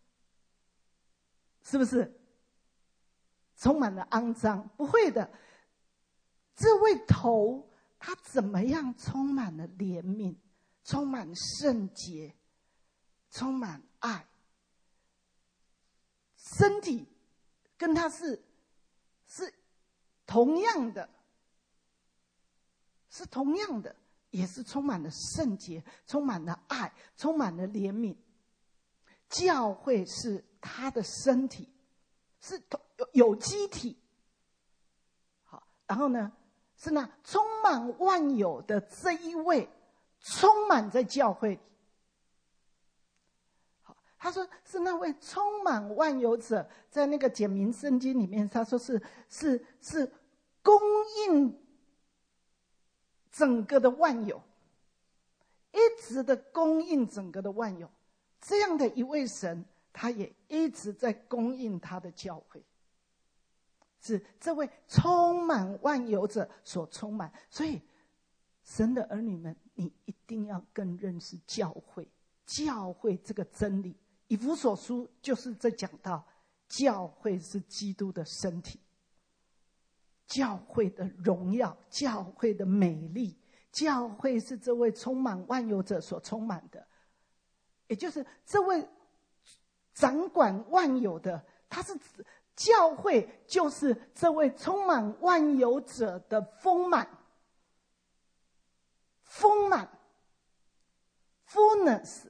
C: 是不是？充满了肮脏，不会的。这位头，他怎么样充满了怜悯，充满圣洁，充满爱。身体跟他是是同样的，是同样的，也是充满了圣洁，充满了爱，充满了怜悯。教会是他的身体，是有有机体。好，然后呢，是那充满万有的这一位，充满在教会里。好，他说是那位充满万有者，在那个简明圣经里面，他说是是是供应整个的万有，一直的供应整个的万有。这样的一位神，他也一直在供应他的教会，是这位充满万有者所充满。所以神的儿女们，你一定要更认识教会，教会这个真理。以弗所书就是在讲到教会是基督的身体，教会的荣耀，教会的美丽，教会是这位充满万有者所充满的，也就是这位掌管万有的，他是教会，就是这位充满万有者的丰满。 丰满 ，fullness，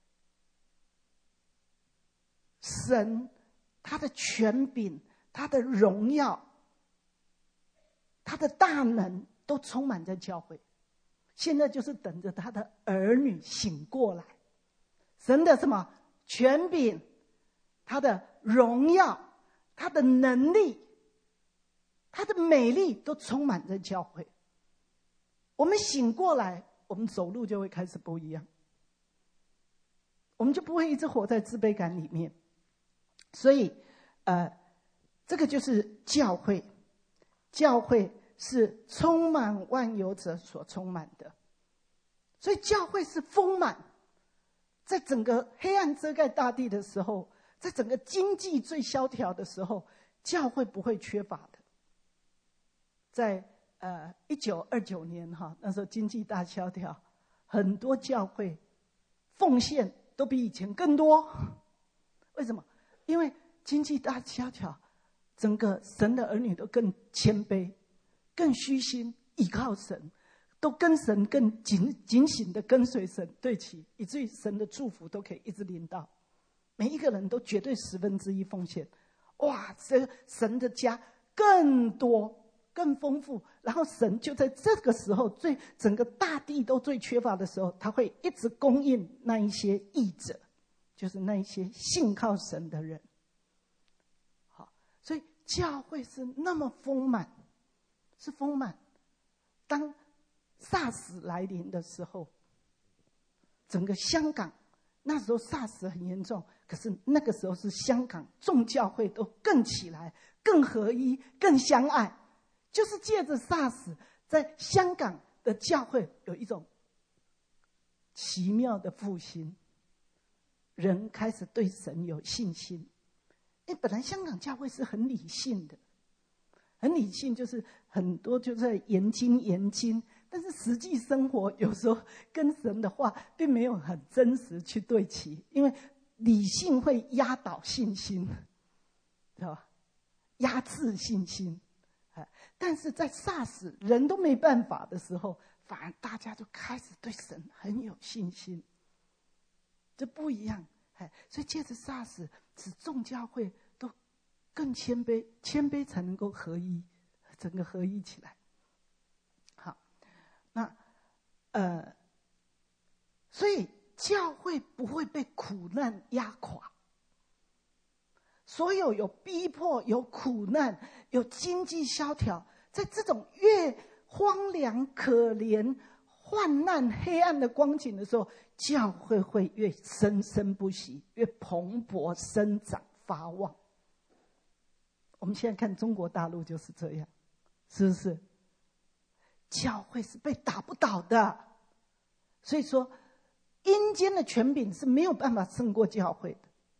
C: 神他的权柄、他的荣耀、他的大能都充满在教会。现在就是等着他的儿女醒过来，神的什么权柄、他的荣耀、他的能力、他的美丽都充满在教会。我们醒过来，我们走路就会开始不一样，我们就不会一直活在自卑感里面。所以呃，这个就是教会，教会是充满万有者所充满的。所以教会是丰满，在整个黑暗遮盖大地的时候，在整个经济最萧条的时候，教会不会缺乏的。在呃一九二九年哈，那时候经济大萧条，很多教会奉献都比以前更多。为什么？因为经济大萧条，整个神的儿女都更谦卑、更虚心依靠神，都跟神更警警醒的跟随神对齐，以至于神的祝福都可以一直临到每一个人，都绝对十分之一奉献。哇，这神的家更多更丰富，然后神就在这个时候，最整个大地都最缺乏的时候，他会一直供应那一些义者，就是那一些信靠神的人。好，所以教会是那么丰满，是丰满。当SARS 来临的时候，整个香港那时候 SARS 很严重，可是那个时候是香港众教会都更起来，更合一，更相爱。就是借着 SARS， 在香港的教会有一种奇妙的复兴，人开始对神有信心。因为本来香港教会是很理性的，很理性，就是很多就在研经研经，但是实际生活有时候跟神的话并没有很真实去对齐，因为理性会压倒信心，知道吧？压制信心。但是在 SARS 人都没办法的时候，反而大家就开始对神很有信心，这不一样。所以借着 SARS 使众教会都更谦卑，谦卑才能够合一，整个合一起来。好，那呃，所以教会不会被苦难压垮。所有有逼迫、有苦难、有经济萧条，在这种越荒凉、可怜、患难、黑暗的光景的时候，教会会越生生不息，越蓬勃生长发旺。我们现在看中国大陆就是这样，是不是？教会是被打不倒的，所以说阴间的权柄是没有办法胜过教会的。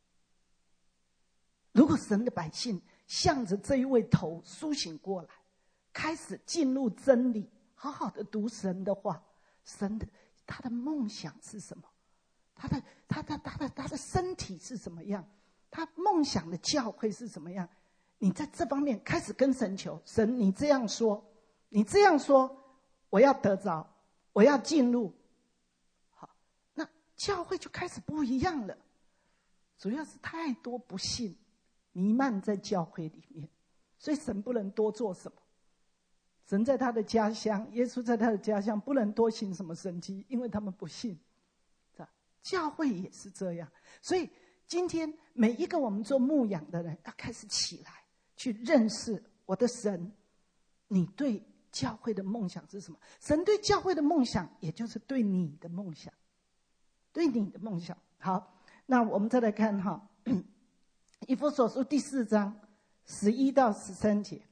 C: 如果神的百姓向着这一位头苏醒过来，开始进入真理，好好的读神的话，神的他的梦想是什么？他的他的他的他的身体是什么样？他梦想的教会是什么样？你在这方面开始跟神求，神你这样说，你这样说，我要得着，我要进入。好，那教会就开始不一样了。主要是太多不信弥漫在教会里面，所以神不能多做什么。神在他的家乡，耶稣在他的家乡不能多行什么神迹，因为他们不信。教会也是这样，所以今天每一个我们做牧养的人要开始起来，去认识我的神，你对教会的梦想是什么？神对教会的梦想，也就是对你的梦想，对你的梦想。好，那我们再来看哈。以弗所书第四章十一到十三节，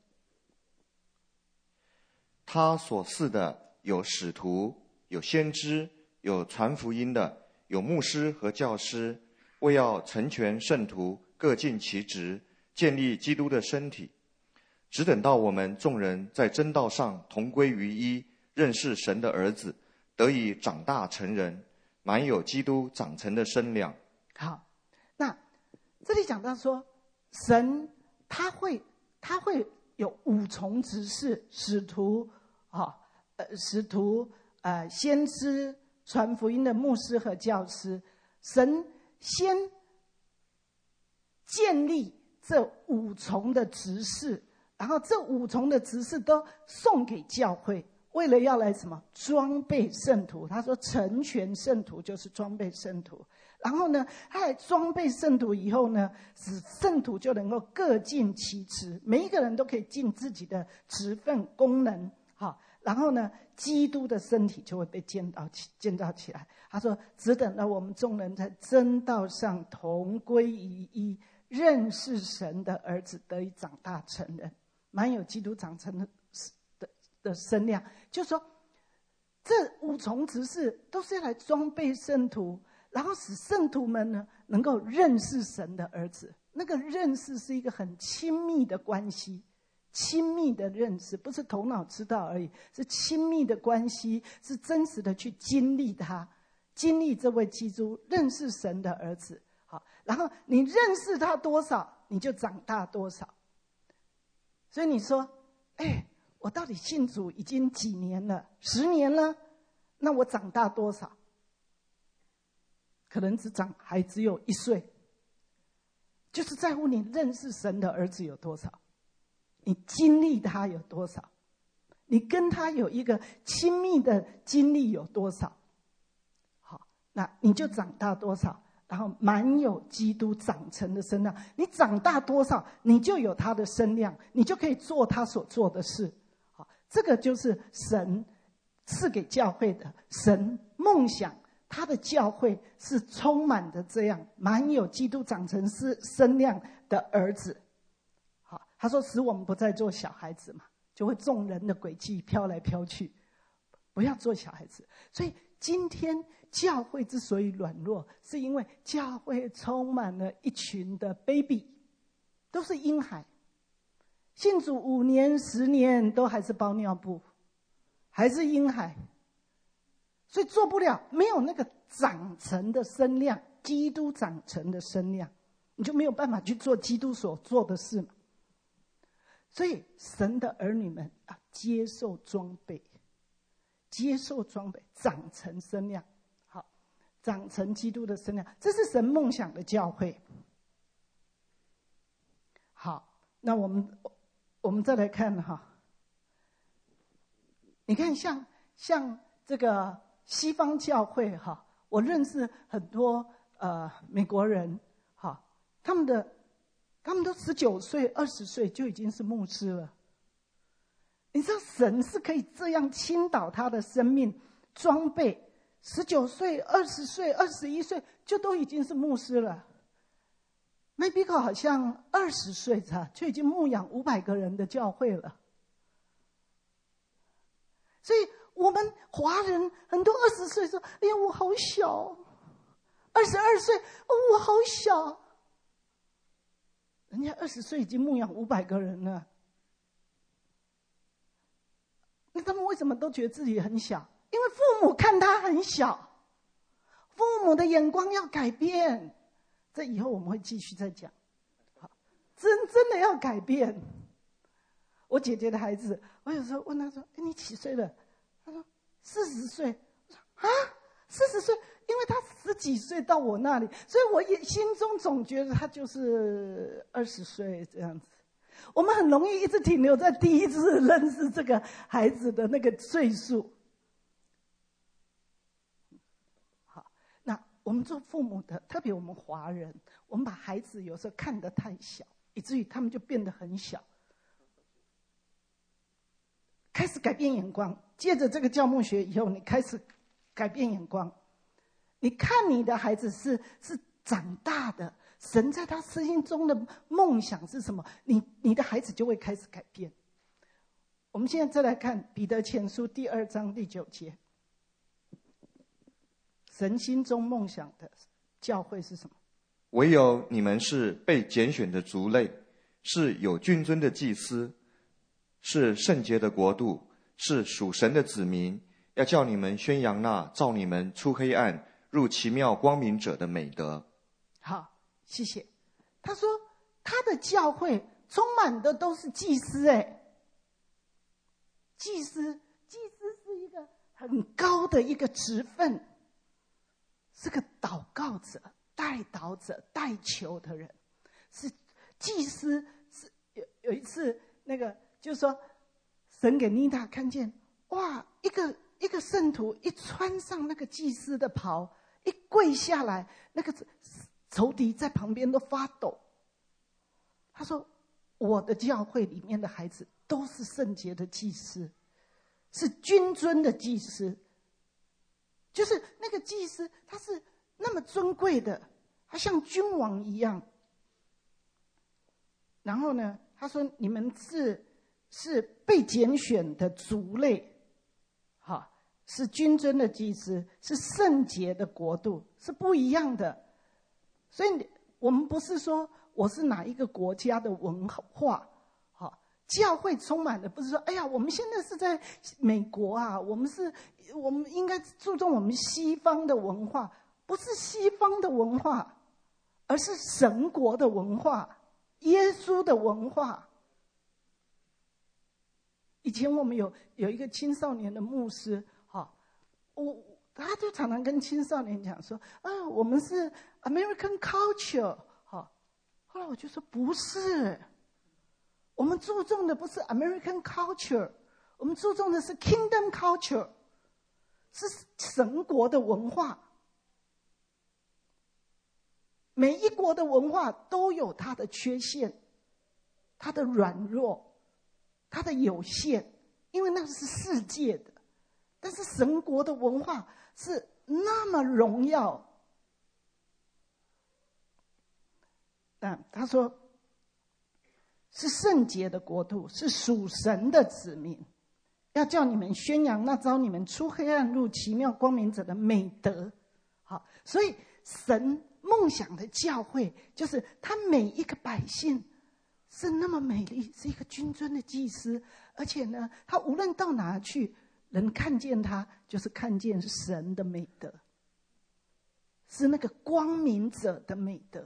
D: 他所赐的有使徒，有先知，有传福音的，有牧师和教师，为要成全圣徒，各尽其职，建立基督的身体。只等到我们众人在真道上同归于一，认识神的儿子，得以长大成人，满有基督长成的身量。
C: 好，那这里讲到说，神他会他会有五重职事，使徒啊，呃，使徒呃先知、传福音的牧师和教师，神先建立这五重的执事，然后这五重的执事都送给教会，为了要来什么？装备圣徒。他说成全圣徒就是装备圣徒。然后呢，他来装备圣徒以后呢，使圣徒就能够各尽其职，每一个人都可以尽自己的职分功能。好，然后呢，基督的身体就会被建造起建造起来。他说只等到我们众人在真道上同归于一，认识神的儿子，得以长大成人，满有基督长成的的的身量。就是说这五重执事都是要来装备圣徒，然后使圣徒们呢能够认识神的儿子。那个认识是一个很亲密的关系，亲密的认识，不是头脑知道而已，是亲密的关系，是真实的去经历他，经历这位基督，认识神的儿子。好，然后你认识他多少，你就长大多少。所以你说，哎，我到底信主已经几年了？十年了，那我长大多少？可能只长还只有一岁，就是在乎你认识神的儿子有多少，你经历他有多少，你跟他有一个亲密的经历有多少。好，那你就长大多少，然后满有基督长成的身量。你长大多少，你就有他的身量，你就可以做他所做的事。好，这个就是神赐给教会的，神梦想他的教会是充满着这样满有基督长成身量的儿子。好，他说使我们不再做小孩子嘛，就会众人的诡计飘来飘去，不要做小孩子。所以今天教会之所以软弱，是因为教会充满了一群的 baby， 都是婴孩，信主五年十年都还是包尿布，还是婴孩，所以做不了，没有那个长成的身量，基督长成的身量，你就没有办法去做基督所做的事嘛。所以神的儿女们啊，接受装备，接受装备，长成身量，好，长成基督的身量，这是神梦想的教会。好，那我们我们再来看哈，你看像像这个西方教会哈，我认识很多呃美国人哈，他们的他们都十九岁、二十岁就已经是牧师了。你知道神是可以这样倾倒他的生命装备，十九岁、二十岁、二十一岁就都已经是牧师了。Maybe 好像二十岁才就已经牧养五百个人的教会了。所以我们华人很多二十岁说：“哎呀，我好小。”二十二岁，哦，我好小。人家二十岁已经牧养五百个人了，那他们为什么都觉得自己很小？因为父母看他很小，父母的眼光要改变。这以后我们会继续再讲，好，真真的要改变。我姐姐的孩子，我有时候问他说：“哎，你几岁了？”他说：“四十岁。”我说：“啊，四十岁？因为他十几岁到我那里，所以我也心中总觉得他就是二十岁这样子。”我们很容易一直停留在第一次认识这个孩子的那个岁数。好，那我们做父母的，特别我们华人，我们把孩子有时候看得太小，以至于他们就变得很小。开始改变眼光，借着这个教牧学以后，你开始改变眼光。你看你的孩子是是长大的，神在他心中的梦想是什么？你你的孩子就会开始改变。我们现在再来看彼得前书第二章第九节，神心中梦想的教会是什么？
D: 唯有你们是被拣选的族类，是有君尊的祭司，是圣洁的国度，是属神的子民，要叫你们宣扬那召你们出黑暗入奇妙光明者的美德。
C: 好，谢谢。他说他的教会充满的都是祭司，哎，祭司，祭司是一个很高的一个职分，是个祷告者、代祷者、代求的人，是祭司。是有有一次，那个就是说，神给妮塔看见，哇，一个一个圣徒一穿上那个祭司的袍，一跪下来，那个仇敌在旁边都发抖。他说：“我的教会里面的孩子都是圣洁的祭司，是君尊的祭司。就是那个祭司，他是那么尊贵的，他像君王一样。然后呢，他说：你们是是被拣选的族类，好，是君尊的祭司，是圣洁的国度，是不一样的。所以我们不是说我是哪一个国家的文化，好，教会充满的不是说，哎呀，我们现在是在美国啊，我们是，我们应该注重我们西方的文化，不是西方的文化，而是神国的文化，耶稣的文化。以前我们有有一个青少年的牧师，哈，我他就常常跟青少年讲说，啊，我们是 American culture。后来我就说不是，我们注重的不是 American culture， 我们注重的是 Kingdom culture， 是神国的文化。每一国的文化都有它的缺陷，它的软弱，它的有限，因为那是世界的。但是神国的文化是那么荣耀。那他说，是圣洁的国度，是属神的子民，要叫你们宣扬那召你们出黑暗入奇妙光明者的美德。好，所以神梦想的教会，就是他每一个百姓是那么美丽，是一个君尊的祭司，而且呢，他无论到哪去，人看见他就是看见神的美德，是那个光明者的美德。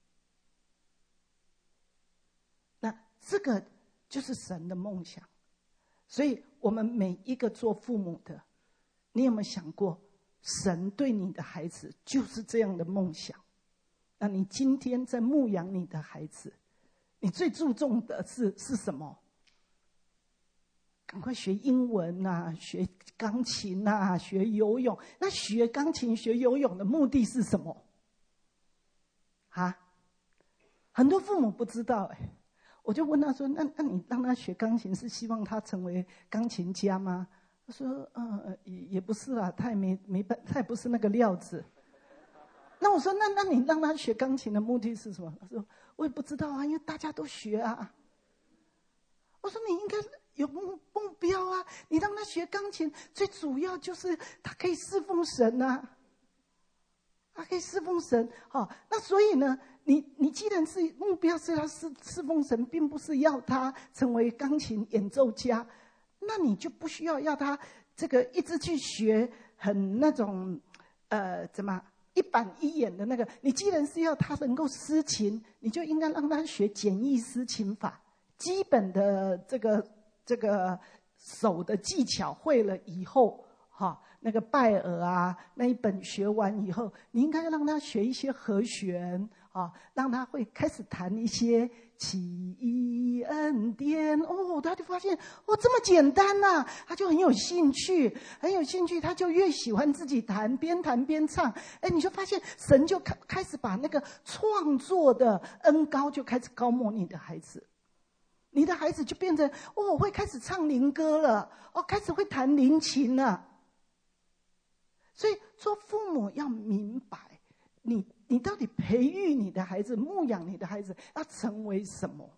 C: 这个就是神的梦想。所以我们每一个做父母的，你有没有想过，神对你的孩子就是这样的梦想？那你今天在牧养你的孩子，你最注重的是是什么？赶快学英文啊，学钢琴啊，学游泳。那学钢琴学游泳的目的是什么？啊？很多父母不知道哎、欸。我就问他说，那那你让他学钢琴是希望他成为钢琴家吗？他说呃也也不是啦，他也没没办，他也不是那个料子。那我说那那你让他学钢琴的目的是什么？他说我也不知道啊，因为大家都学啊。我说你应该有目目标啊，你让他学钢琴最主要就是他可以侍奉神啊，他可以侍奉神。好、哦，那所以呢，你你既然是目标是要侍侍奉神，并不是要他成为钢琴演奏家，那你就不需要要他这个一直去学很那种呃怎么一板一眼的那个。你既然是要他能够司琴，你就应该让他学简易司琴法，基本的这个这个手的技巧会了以后，哈，那个拜耳啊那一本学完以后，你应该让他学一些和弦。啊，让他会开始弹一些奇异恩典哦，他就发现哦这么简单呐、啊，他就很有兴趣，很有兴趣，他就越喜欢自己弹，边弹边唱。哎，你就发现神就开开始把那个创作的恩膏就开始膏抹你的孩子，你的孩子就变成哦会开始唱灵歌了，哦开始会弹灵琴了。所以做父母要明白你。你到底培育你的孩子，牧养你的孩子，要成为什么？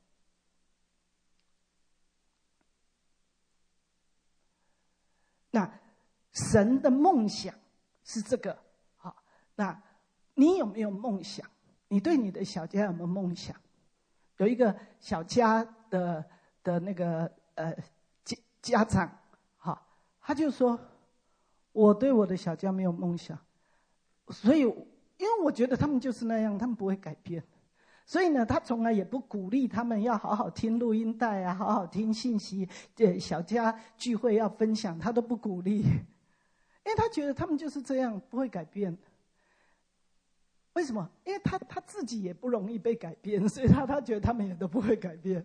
C: 那神的梦想是这个。好，那你有没有梦想？你对你的小家有没有梦想？有一个小家的的那个呃家家长，好，他就说，我对我的小家没有梦想，所以。因为我觉得他们就是那样，他们不会改变，所以呢，他从来也不鼓励他们要好好听录音带啊，好好听信息，对小家聚会要分享，他都不鼓励。 因为他觉得他们就是这样，不会改变。为什么？因为他他自己也不容易被改变，所以他他觉得他们也都不会改变。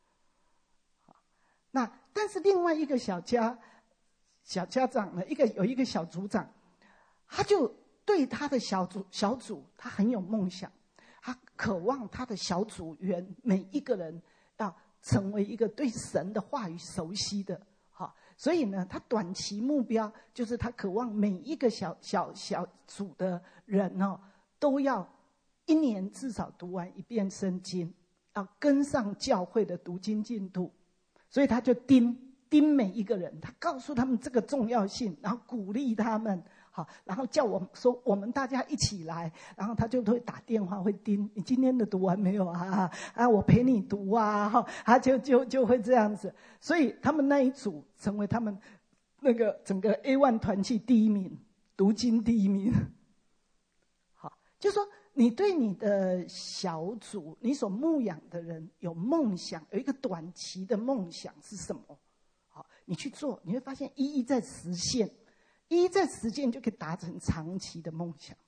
C: 那但是另外一个小家小家长呢，一个有一个小组长，他就对他的小组小组他很有梦想，他渴望他的小组员每一个人要成为一个对神的话语熟悉的。好，所以呢，他短期目标就是他渴望每一个小小小组的人哦，都要一年至少读完一遍圣经，要跟上教会的读经进度。所以他就盯盯每一个人，他告诉他们这个重要性，然后鼓励他们，好，然后叫我们说我们大家一起来，然后他就会打电话会盯你今天的读完没有啊？啊，我陪你读啊，哈，他就就就会这样子。所以他们那一组成为他们那个整个 A 一 团契第一名，读经第一名。好，就说。你对你的小组，你所牧养的人有梦想，有一个短期的梦想是什么？好，你去做，你会发现一一在实现，一一在实现就可以达成长期的梦想。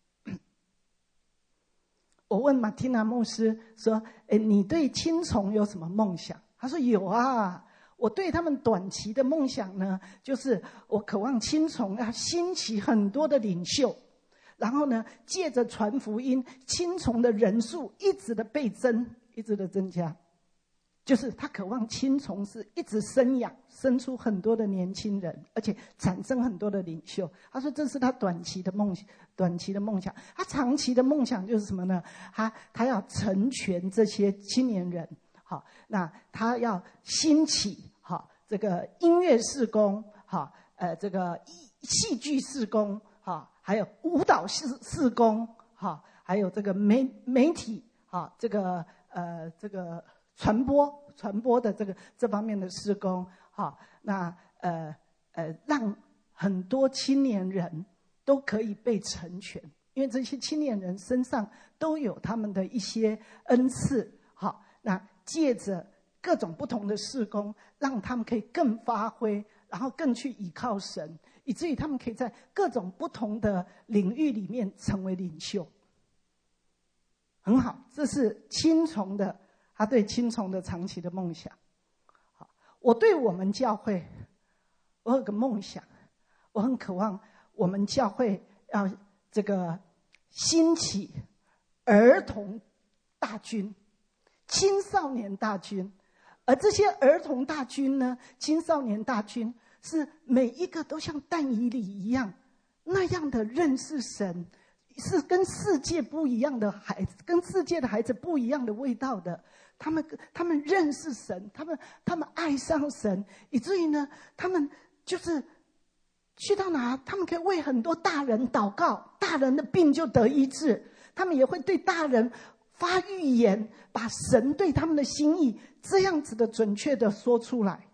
C: 我问马蒂娜牧师说：“哎，你对青虫有什么梦想？”他说：“有啊，我对他们短期的梦想呢，就是我渴望青虫要兴起很多的领袖。”然后呢，借着传福音，青虫的人数一直的倍增，一直的增加。就是他渴望青虫是一直生养，生出很多的年轻人，而且产生很多的领袖。他说这是他短期的梦想，短期的梦想。他长期的梦想就是什么呢？他他要成全这些青年人。好，那他要兴起好这个音乐事工，好呃这个戏剧事工，好。还有舞蹈事事工，哈，还有这个媒媒体，哈，这个呃这个传播传播的这个这方面的事工，哈，那呃呃让很多青年人都可以被成全，因为这些青年人身上都有他们的一些恩赐，好，那借着各种不同的事工，让他们可以更发挥，然后更去依靠神。以至于他们可以在各种不同的领域里面成为领袖，很好。这是青虫的，他对青虫的长期的梦想。好，我对我们教会，我有个梦想，我很渴望我们教会要这个兴起儿童大军、青少年大军，而这些儿童大军呢，青少年大军。是每一个都像但以理一样，那样的认识神，是跟世界不一样的孩子，跟世界的孩子不一样的味道的。他们他们认识神，他们他们爱上神，以至于呢，他们就是去到哪，他们可以为很多大人祷告，大人的病就得医治。他们也会对大人发预言，把神对他们的心意这样子的准确的说出来。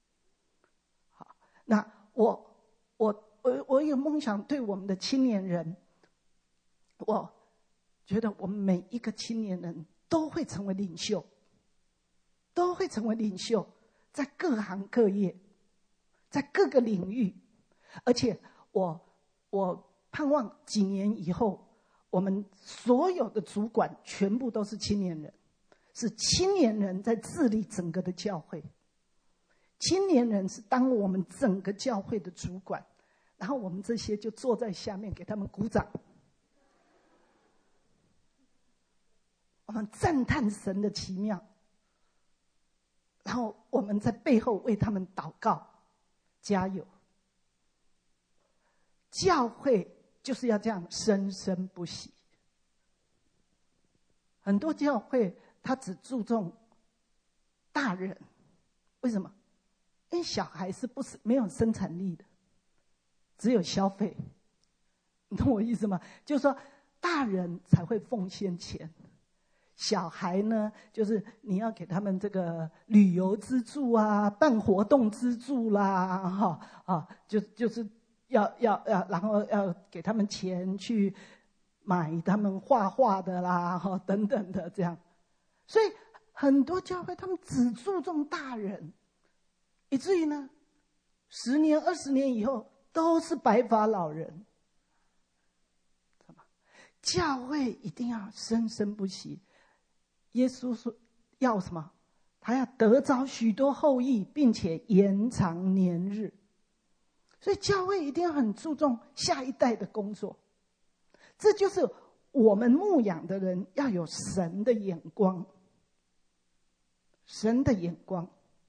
C: 那我我我我有梦想，对我们的青年人，我觉得我们每一个青年人都会成为领袖，都会成为领袖，在各行各业，在各个领域，而且我我盼望几年以后，我们所有的主管全部都是青年人，是青年人在治理整个的教会。青年人是当我们整个教会的主管，然后我们这些就坐在下面给他们鼓掌，我们赞叹神的奇妙，然后我们在背后为他们祷告，加油。教会就是要这样生生不息。很多教会他只注重大人，为什么？因为小孩是不是没有生产力的，只有消费，你懂我意思吗？就是说，大人才会奉献钱，小孩呢，就是你要给他们这个旅游资助啊，办活动资助啦，哈啊，就就是要要要，然后要给他们钱去买他们画画的啦，哈等等的这样，所以很多教会他们只注重大人。以至于呢，十年、二十年以后， 都是白发老人。教会一定要生生不息。耶稣说要什么？他要得着许多后裔，并且延长年日。所以教会一定要很注重下一代的工作。这就是我们牧养的人要有神的眼光，神的眼光，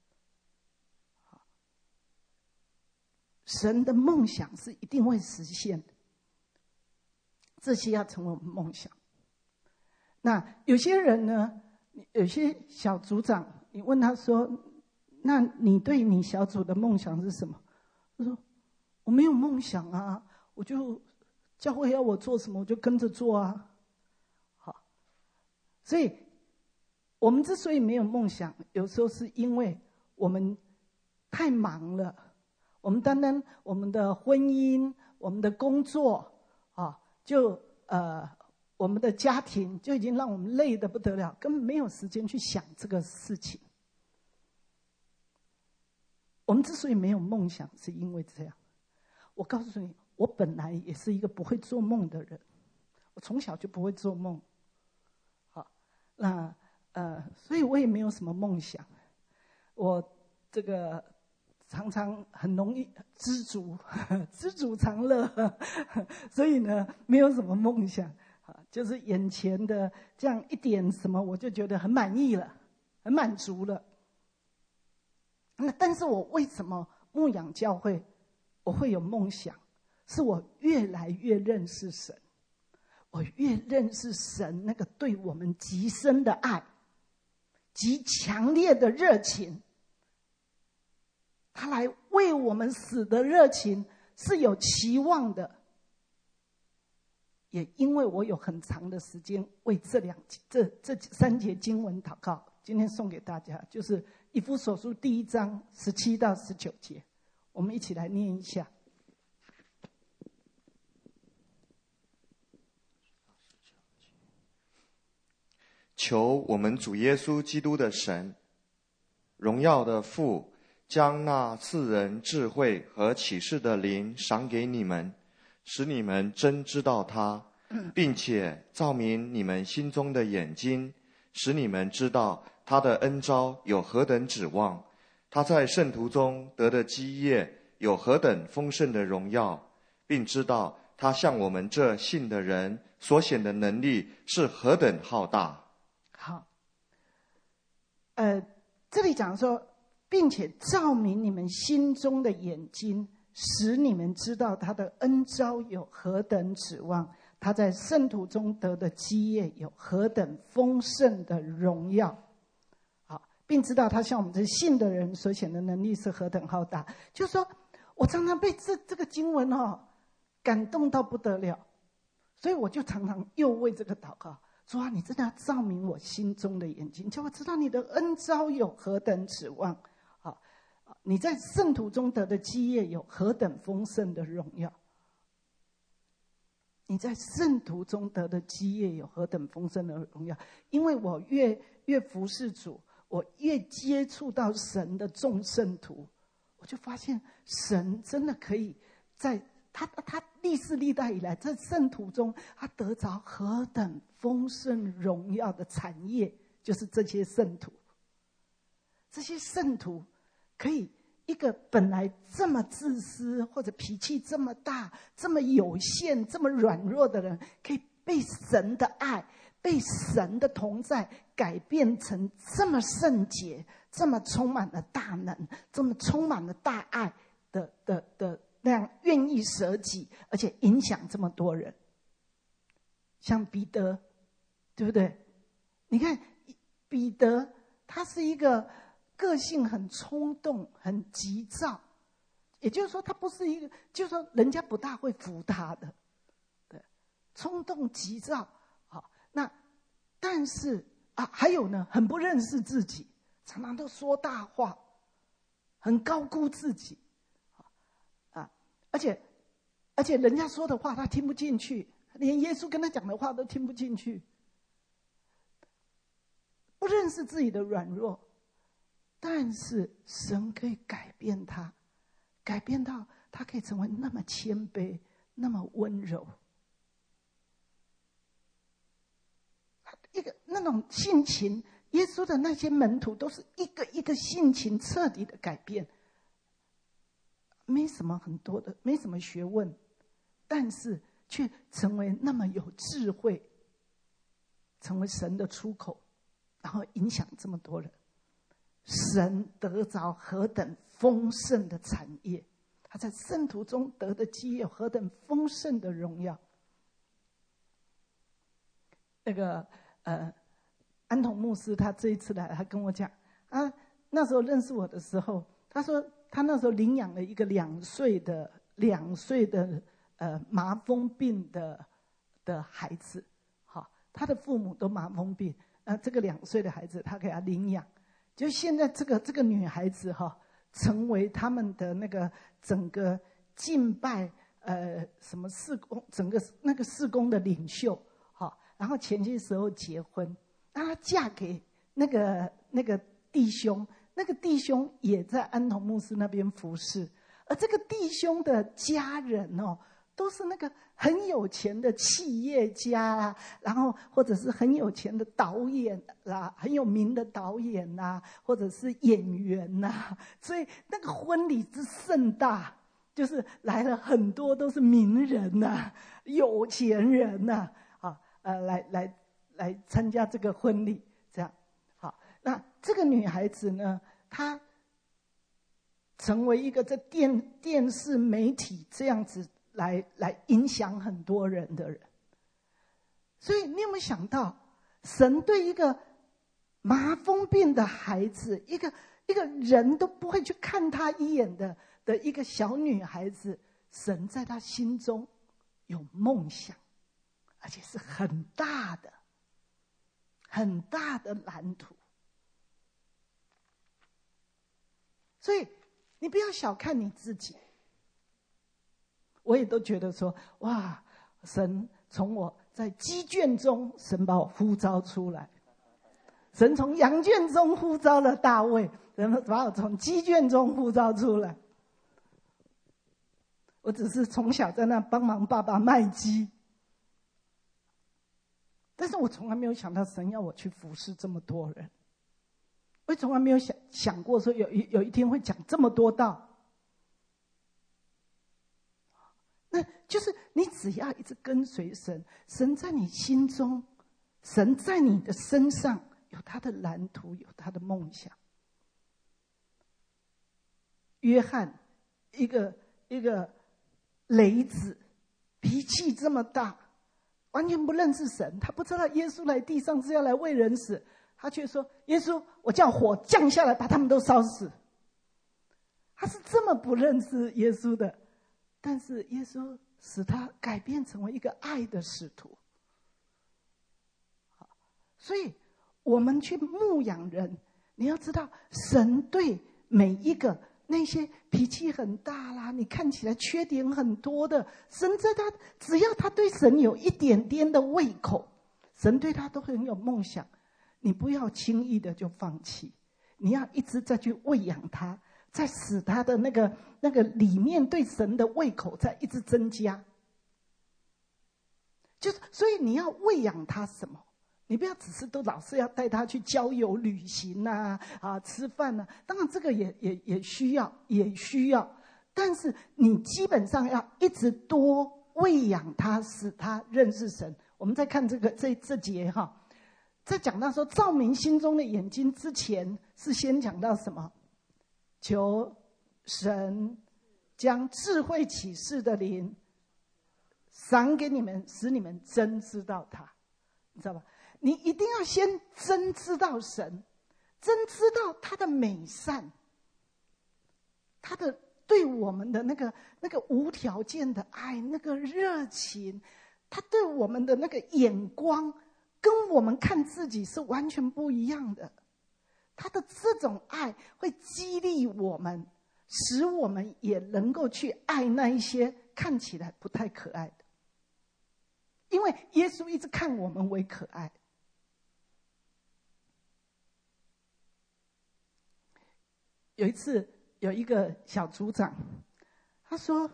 C: 神的梦想是一定会实现的。这些要成为我们梦想。那有些人呢，有些小组长，你问他说：“那你对你小组的梦想是什么？”他说：“我没有梦想啊，我就教会要我做什么，我就跟着做啊。”好，所以我们之所以没有梦想，有时候是因为我们太忙了，我们单单我们的婚姻、我们的工作啊。就呃，我们的家庭就已经让我们累得不得了，根本没有时间去想这个事情。我们之所以没有梦想，是因为这样。我告诉你，我本来也是一个不会做梦的人，我从小就不会做梦。好，那呃，所以我也没有什么梦想。我这个。常常很容易知足，知足常乐，所以呢，没有什么梦想，就是眼前的这样一点什么，我就觉得很满意了，很满足了。那但是我为什么牧养教会，我会有梦想？是我越来越认识神，我越认识神那个对我们极深的爱，极强烈的热情。他来为我们死的热情是有期望的，也因为我有很长的时间为这两这这三节经文祷告，今天送给大家，就是以弗所书第一章十七到十九节，我们一起来念一下。
D: 求我们主耶稣基督的神，荣耀的父，将那赐人智慧和启示的灵赏给你们，使你们真知道他，并且照明你们心中的眼睛，使你们知道他的恩召有何等指望，他在圣徒中得的基业有何等丰盛的荣耀，并知道他向我们这信的人所显的能力是何等浩大。
C: 好，呃，这里讲说，并且照明你们心中的眼睛，使你们知道他的恩召有何等指望，他在圣徒中得的基业有何等丰盛的荣耀。好，并知道他向我们这信的人所显的能力是何等浩大。就是说，我常常被这这个经文哦感动到不得了，所以我就常常又为这个祷告。主啊，你真的要照明我心中的眼睛，叫我知道你的恩召有何等指望。好，你在圣徒中得的基业有何等丰盛的荣耀。你在圣徒中得的基业有何等丰盛的荣耀。因为我越越服侍主，我越接触到神的众圣徒，我就发现神真的可以在他他历世历代以来，在圣徒中，他得着何等丰盛荣耀的产业，就是这些圣徒。这些圣徒可以一个本来这么自私，或者脾气这么大、这么有限、这么软弱的人，可以被神的爱、被神的同在改变成这么圣洁、这么充满了大能、这么充满了大爱的的的。那样愿意舍己，而且影响这么多人，像彼得，对不对？你看彼得，他是一个个性很冲动、很急躁，也就是说，他不是一个，就是说，人家不大会服他的，对，冲动急躁。好，那但是啊，还有呢，很不认识自己，常常都说大话，很高估自己。而且，而且人家说的话他听不进去，连耶稣跟他讲的话都听不进去。不认识自己的软弱，但是神可以改变他，改变到他可以成为那么谦卑，那么温柔。一个那种性情，耶稣的那些门徒都是一个一个性情彻底的改变，没什么很多的，没什么学问，但是却成为那么有智慧，成为神的出口，然后影响这么多人。神得着何等丰盛的产业，他在圣徒中得的基业何等丰盛的荣耀。那个呃，安童牧师他这一次来，他跟我讲啊，那时候认识我的时候，他说他那时候领养了一个两岁的两岁的呃麻风病的的孩子，好，他的父母都麻风病，那这个两岁的孩子他给他领养，就现在这个这个女孩子哈，成为他们的那个整个敬拜呃什么事工，整个那个事工的领袖。然后前些时候结婚，那她嫁给那个那个弟兄，那个弟兄也在安童牧师那边服侍，而这个弟兄的家人哦，都是那个很有钱的企业家啦，然后或者是很有钱的导演啦，很有名的导演啦，或者是演员啦，所以那个婚礼之盛大，就是来了很多都是名人呐、有钱人呐、呃，来来来参加这个婚礼，这样好。那这个女孩子呢，她成为一个在电电视媒体这样子来来影响很多人的人。所以你有没有想到，神对一个麻风病的孩子，一个一个人都不会去看她一眼的的一个小女孩子，神在她心中有梦想。而且是很大的很大的蓝图。所以你不要小看你自己。我也都觉得说，哇，神从我在鸡圈中，神把我呼召出来，神从羊圈中呼召了大卫，神把我从鸡圈中呼召出来。我只是从小在那帮忙爸爸卖鸡，但是我从来没有想到神要我去服侍这么多人，我从来没有想想过说有一有一天会讲这么多道。那就是你只要一直跟随神，神在你心中，神在你的身上有他的蓝图，有他的梦想。约翰，一个一个雷子，脾气这么大，完全不认识神，他不知道耶稣来地上是要来为人死，他却说：耶稣，我叫火降下来把他们都烧死。他是这么不认识耶稣的，但是耶稣使他改变成为一个爱的使徒。所以我们去牧养人，你要知道神对每一个那些脾气很大啦，你看起来缺点很多的，神在他只要他对神有一点点的胃口，神对他都很有梦想。你不要轻易的就放弃，你要一直再去喂养他，再使他的那个那个里面对神的胃口再一直增加。就是所以你要喂养他什么？你不要只是都老是要带他去郊游旅行啊，啊吃饭啊，当然这个也也也需要也需要，但是你基本上要一直多喂养他，使他认识神。我们再看这个这这节哈，在讲到说照明心中的眼睛之前，是先讲到什么？求神将智慧启示的灵赏给你们，使你们真知道他，你知道吧？你一定要先真知道神，真知道他的美善，他的对我们的那个那个无条件的爱，那个热情，他对我们的那个眼光，跟我们看自己是完全不一样的。他的这种爱会激励我们，使我们也能够去爱那一些看起来不太可爱的，因为耶稣一直看我们为可爱。有一次有一个小组长， 他说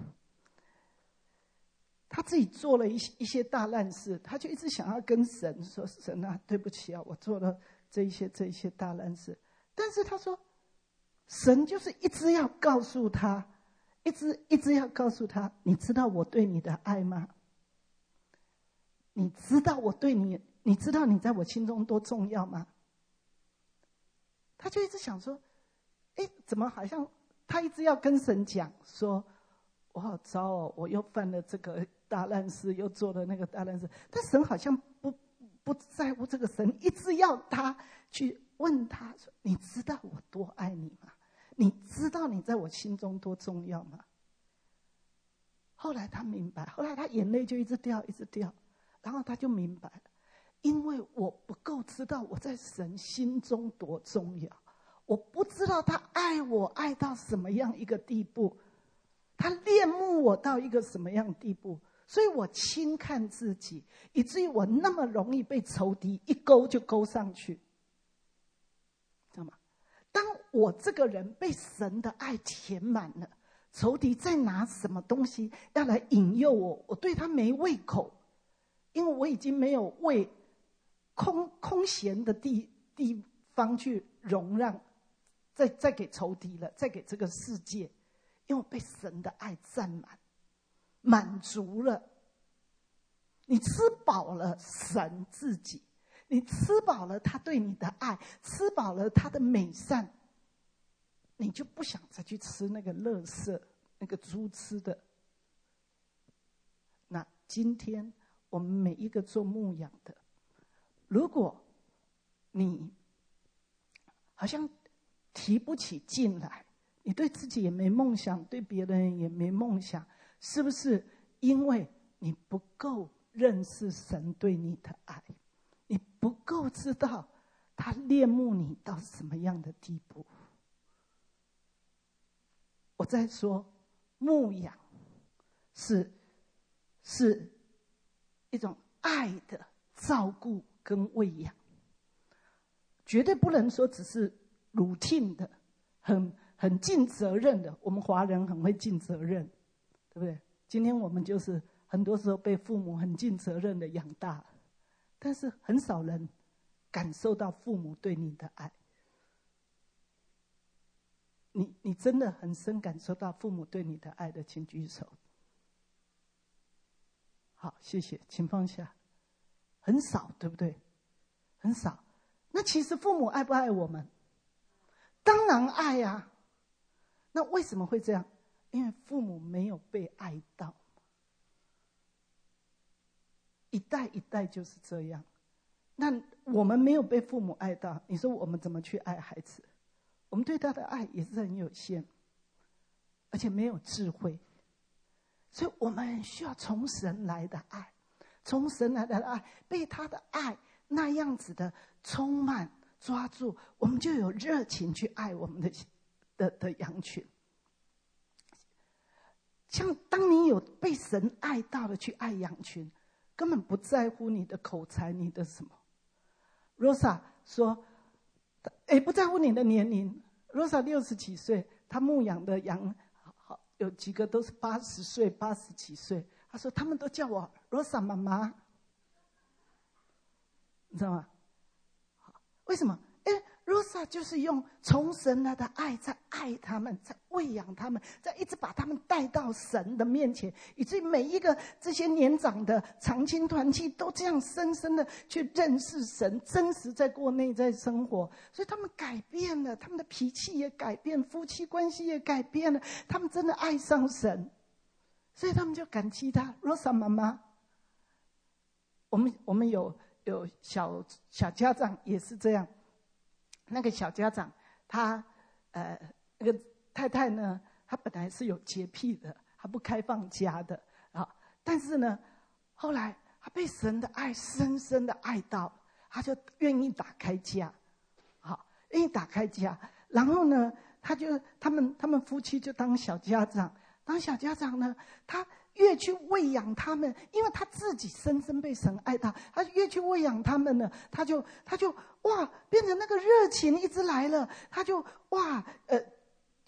C: 他自己做了一些一些大烂事，他就一直想要跟神说：“神啊，对不起啊，我做了这一些这一些大烂事。”但是他说，神就是一直要告诉他，一直一直要告诉他：“你知道我对你的爱吗？你知道我对你，你知道你在我心中多重要吗？”他就一直想说：“哎，怎么好像他一直要跟神讲说，我好糟哦，我又犯了这个大烂事，又做了那个大烂事。”但神好像不不在乎这个，神一直要他去问他说：“你知道我多爱你吗？你知道你在我心中多重要吗？”后来他明白，后来他眼泪就一直掉，一直掉，然后他就明白了，因为我不够知道我在神心中多重要，我不知道他爱我爱到什么样一个地步，他恋慕我到一个什么样的地步，所以我轻看自己，以至于我那么容易被仇敌一勾就勾上去，知道吗？当我这个人被神的爱填满了，仇敌再拿什么东西要来引诱我，我对他没胃口，因为我已经没有为空空闲的地地方去容让，再再给仇敌了，再给这个世界，因为我被神的爱占满，满足了。你吃饱了神自己，你吃饱了他对你的爱，吃饱了他的美善，你就不想再去吃那个垃圾，那个猪吃的。那今天我们每一个做牧养的，如果你好像提不起劲来，你对自己也没梦想，对别人也没梦想，是不是因为你不够认识神对你的爱，你不够知道他恋慕你到什么样的地步？我在说牧养是是一种爱的照顾跟喂养，绝对不能说只是 routine 的，很很尽责任的。我们华人很会尽责任，对不对？今天我们就是很多时候被父母很尽责任的养大，但是很少人感受到父母对你的爱。你你真的很深感受到父母对你的爱的，请举手。好，谢谢，请放下。很少，对不对？很少。那其实父母爱不爱我们？当然爱啊。那为什么会这样？因为父母没有被爱到。一代一代就是这样。那我们没有被父母爱到，你说我们怎么去爱孩子？我们对他的爱也是很有限，而且没有智慧，所以我们需要从神来的爱，从神来的爱，被他的爱那样子的充满抓住，我们就有热情去爱我们的的的羊群。像当你有被神爱到了去爱羊群，根本不在乎你的口才，你的什么。Rosa 说，也不在乎你的年龄。Rosa 六十几岁，她牧养的羊，好有几个都是八十岁、八十几岁。她说他们都叫我 Rosa 妈妈，你知道吗？为什么？因为 Rosa 就是用从神来的爱在爱他们，在喂养他们，在一直把他们带到神的面前，以至于每一个这些年长的长青团契都这样深深的去认识神，真实在过内在生活，所以他们改变了，他们的脾气也改变，夫妻关系也改变了，他们真的爱上神，所以他们就感激他 Rosa 妈妈。我们我们有有小小家长也是这样。那个小家长，他呃，那个太太呢，她本来是有洁癖的，她不开放家的啊。但是呢，后来她被神的爱深深的爱到，她就愿意打开家，好，愿意打开家。然后呢，他就他们他们夫妻就当小家长，当小家长呢，他越去喂养他们，因为他自己深深被神爱到，他越去喂养他们呢，他就他就哇，变成那个热情一直来了，他就哇呃，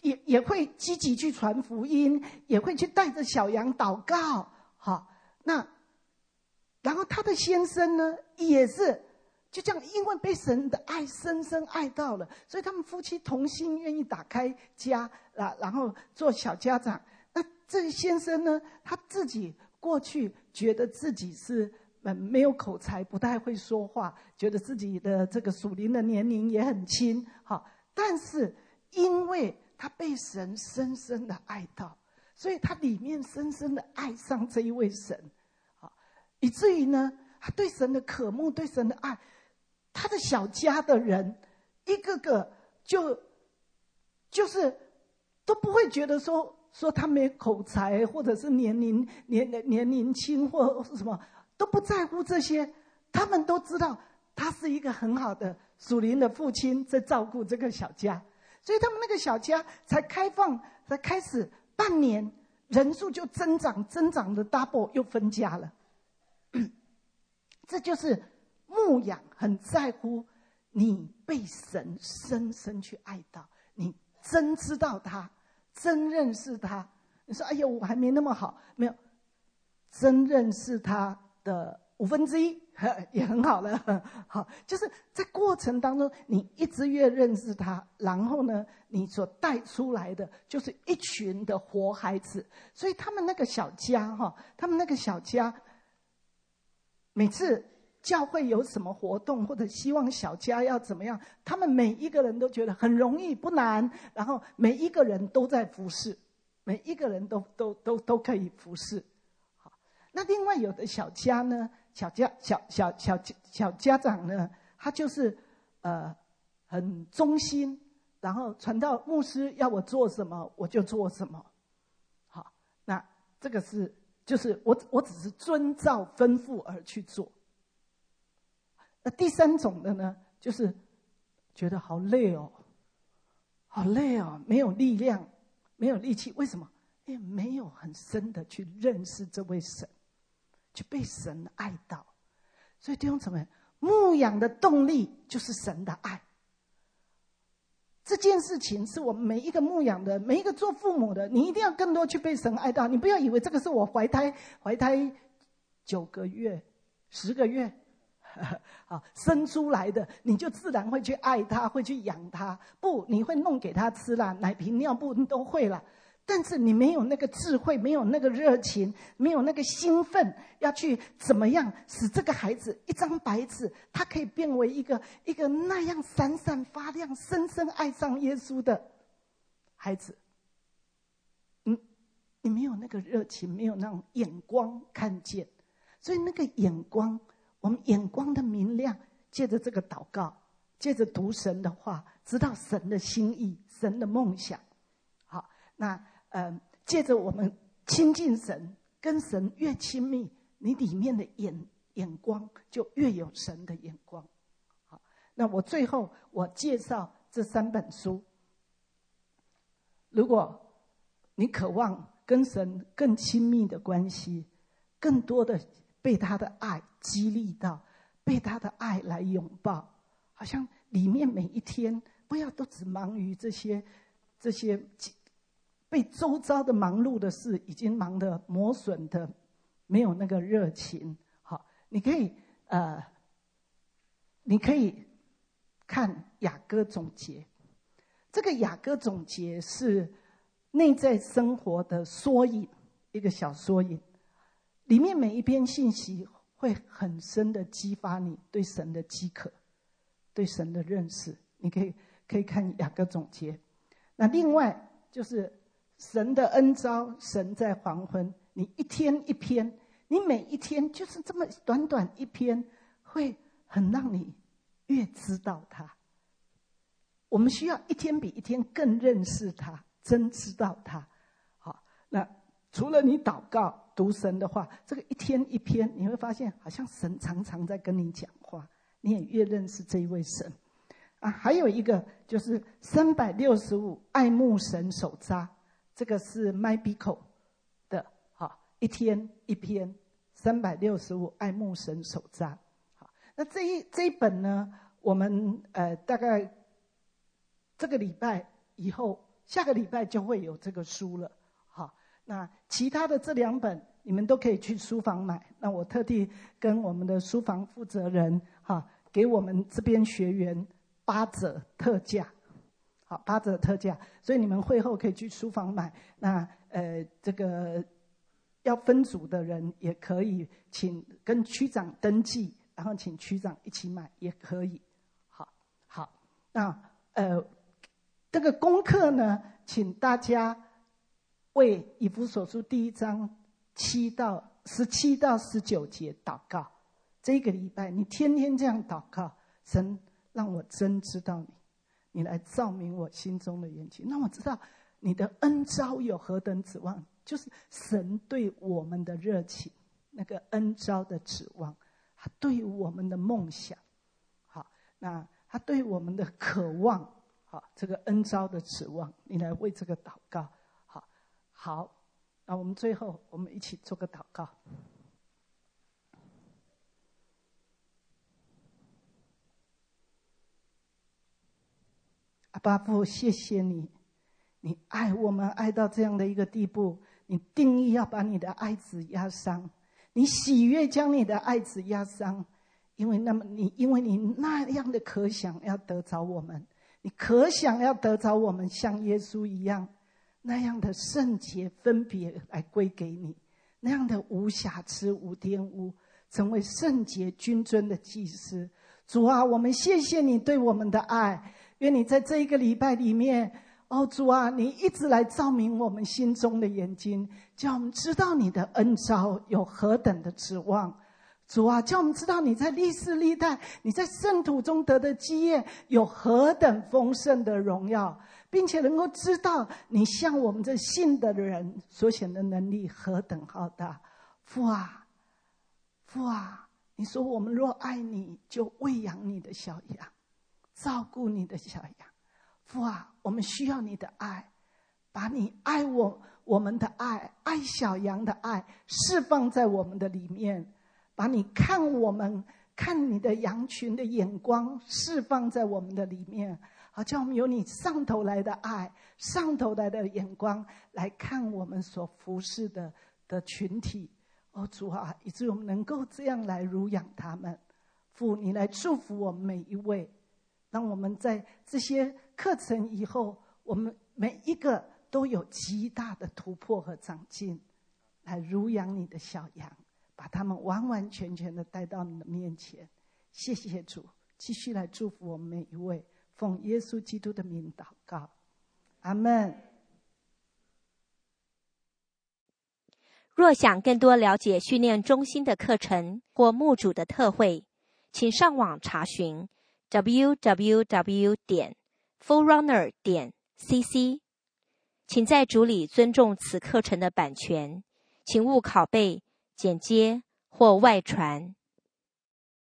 C: 也也会积极去传福音，也会去带着小羊祷告。好，那然后他的先生呢，也是就这样，因为被神的爱深深爱到了，所以他们夫妻同心，愿意打开家，然后做小家长。那这先生呢，他自己过去觉得自己是嗯没有口才，不太会说话，觉得自己的这个属灵的年龄也很轻。好，但是因为他被神深深的爱到，所以他里面深深的爱上这一位神，以至于呢，他对神的渴慕，对神的爱，他的小家的人一个个就就是都不会觉得说说他没口才，或者是年龄年年龄轻或什么，都不在乎这些。他们都知道他是一个很好的属灵的父亲，在照顾这个小家，所以他们那个小家才开放，才开始半年，人数就增长，增长的 double 又分家了。这就是牧养很在乎你被神深深去爱到，你真知道他，真认识他。你说哎呀我还没那么好，没有，真认识他的五分之一也很好了。好，就是在过程当中你一直越认识他，然后呢你所带出来的就是一群的活孩子。所以他们那个小家哈，他们那个小家每次教会有什么活动，或者希望小家要怎么样，他们每一个人都觉得很容易，不难，然后每一个人都在服侍，每一个人都都都都可以服侍。好，那另外有的小家呢，小家小小小小家长呢，他就是呃很忠心，然后传道牧师要我做什么我就做什么。好，那这个是。就是我，我只是遵照吩咐而去做。那第三种的呢，就是觉得好累哦，好累哦，没有力量，没有力气。为什么？因为没有很深的去认识这位神，去被神爱到。所以弟兄姊妹，牧养的动力就是神的爱。这件事情是我们每一个牧养的，每一个做父母的，你一定要更多去被神爱到。你不要以为这个是我怀胎怀胎九个月、十个月好生出来的，你就自然会去爱他，会去养他。不，你会弄给他吃啦，奶瓶、尿布都会啦。但是你没有那个智慧，没有那个热情，没有那个兴奋，要去怎么样使这个孩子一张白纸，他可以变为一个一个那样闪闪发亮、深深爱上耶稣的孩子。嗯，你没有那个热情，没有那种眼光看见，所以那个眼光，我们眼光的明亮，借着这个祷告，借着读神的话，知道神的心意、神的梦想。好，那。呃，借着我们亲近神，跟神越亲密，你里面的眼眼光就越有神的眼光。好，那我最后我介绍这三本书。如果你渴望跟神更亲密的关系，更多的被他的爱激励到，被他的爱来拥抱，好像里面每一天不要都只忙于这些这些。被周遭的忙碌的事已经忙得磨损的，没有那个热情。好，你可以呃，你可以看雅歌总结。这个雅歌总结是内在生活的缩影，一个小缩影。里面每一篇信息会很深的激发你对神的饥渴，对神的认识。你可以可以看雅歌总结。那另外就是神的恩召，神在黄昏。你一天一篇，你每一天就是这么短短一篇，会很让你越知道他。我们需要一天比一天更认识他，真知道他。好，那除了你祷告读神的话，这个一天一篇，你会发现好像神常常在跟你讲话，你也越认识这一位神啊。还有一个就是三百六十五爱慕神手札。这个是 MyBico 的，好，一天一篇，三百六十五爱慕神手札。好，那这一这一本呢，我们呃大概这个礼拜以后下个礼拜就会有这个书了。好，那其他的这两本你们都可以去书房买。那我特地跟我们的书房负责人哈，给我们这边学员八折特价。好，八折特价，所以你们会后可以去书房买。那呃，这个要分组的人也可以请跟区长登记，然后请区长一起买也可以。好，好，那呃，这个功课呢，请大家为以弗所书第一章七到十七到十九节祷告。这个礼拜你天天这样祷告，神让我真知道你。你来照明我心中的眼睛，让我知道你的恩召有何等指望，就是神对我们的热情，那个恩召的指望，他对我们的梦想，好，那他对我们的渴望，好，这个恩召的指望，你来为这个祷告，好，好，那我们最后我们一起做个祷告。阿爸父，谢谢你，你爱我们爱到这样的一个地步，你定义要把你的爱子压伤，你喜悦将你的爱子压伤，因为那么你因为你那样的可想要得着我们，你可想要得着我们像耶稣一样，那样的圣洁分别来归给你，那样的无瑕疵无玷污，成为圣洁君尊的祭司。主啊，我们谢谢你对我们的爱，愿你在这一个礼拜里面，哦，主啊，你一直来照明我们心中的眼睛，叫我们知道你的恩召有何等的指望。主啊，叫我们知道你在历世历代，你在圣土中得的基业有何等丰盛的荣耀，并且能够知道你向我们这信的人所显的能力何等浩大。父啊，父啊，你说我们若爱你，就喂养你的小羊，照顾你的小羊。父啊，我们需要你的爱，把你爱我我们的爱，爱小羊的爱释放在我们的里面，把你看我们看你的羊群的眼光释放在我们的里面，好叫我们有你上头来的爱，上头来的眼光来看我们所服侍的的群体。哦，主啊，以致我们能够这样来乳养他们。父，你来祝福我们每一位，让我们在这些课程以后，我们每一个都有极大的突破和长进，来乳养你的小羊，把他们完完全全的带到你的面前。谢谢主，继续来祝福我们每一位，奉耶稣基督的名祷告，阿们。
A: 若想更多了解训练中心的课程或牧主的特会，请上网查询 double-u double-u double-u 点 forerunner 点 c c。 请在主里尊重此课程的版权，请勿拷贝、剪接或外传。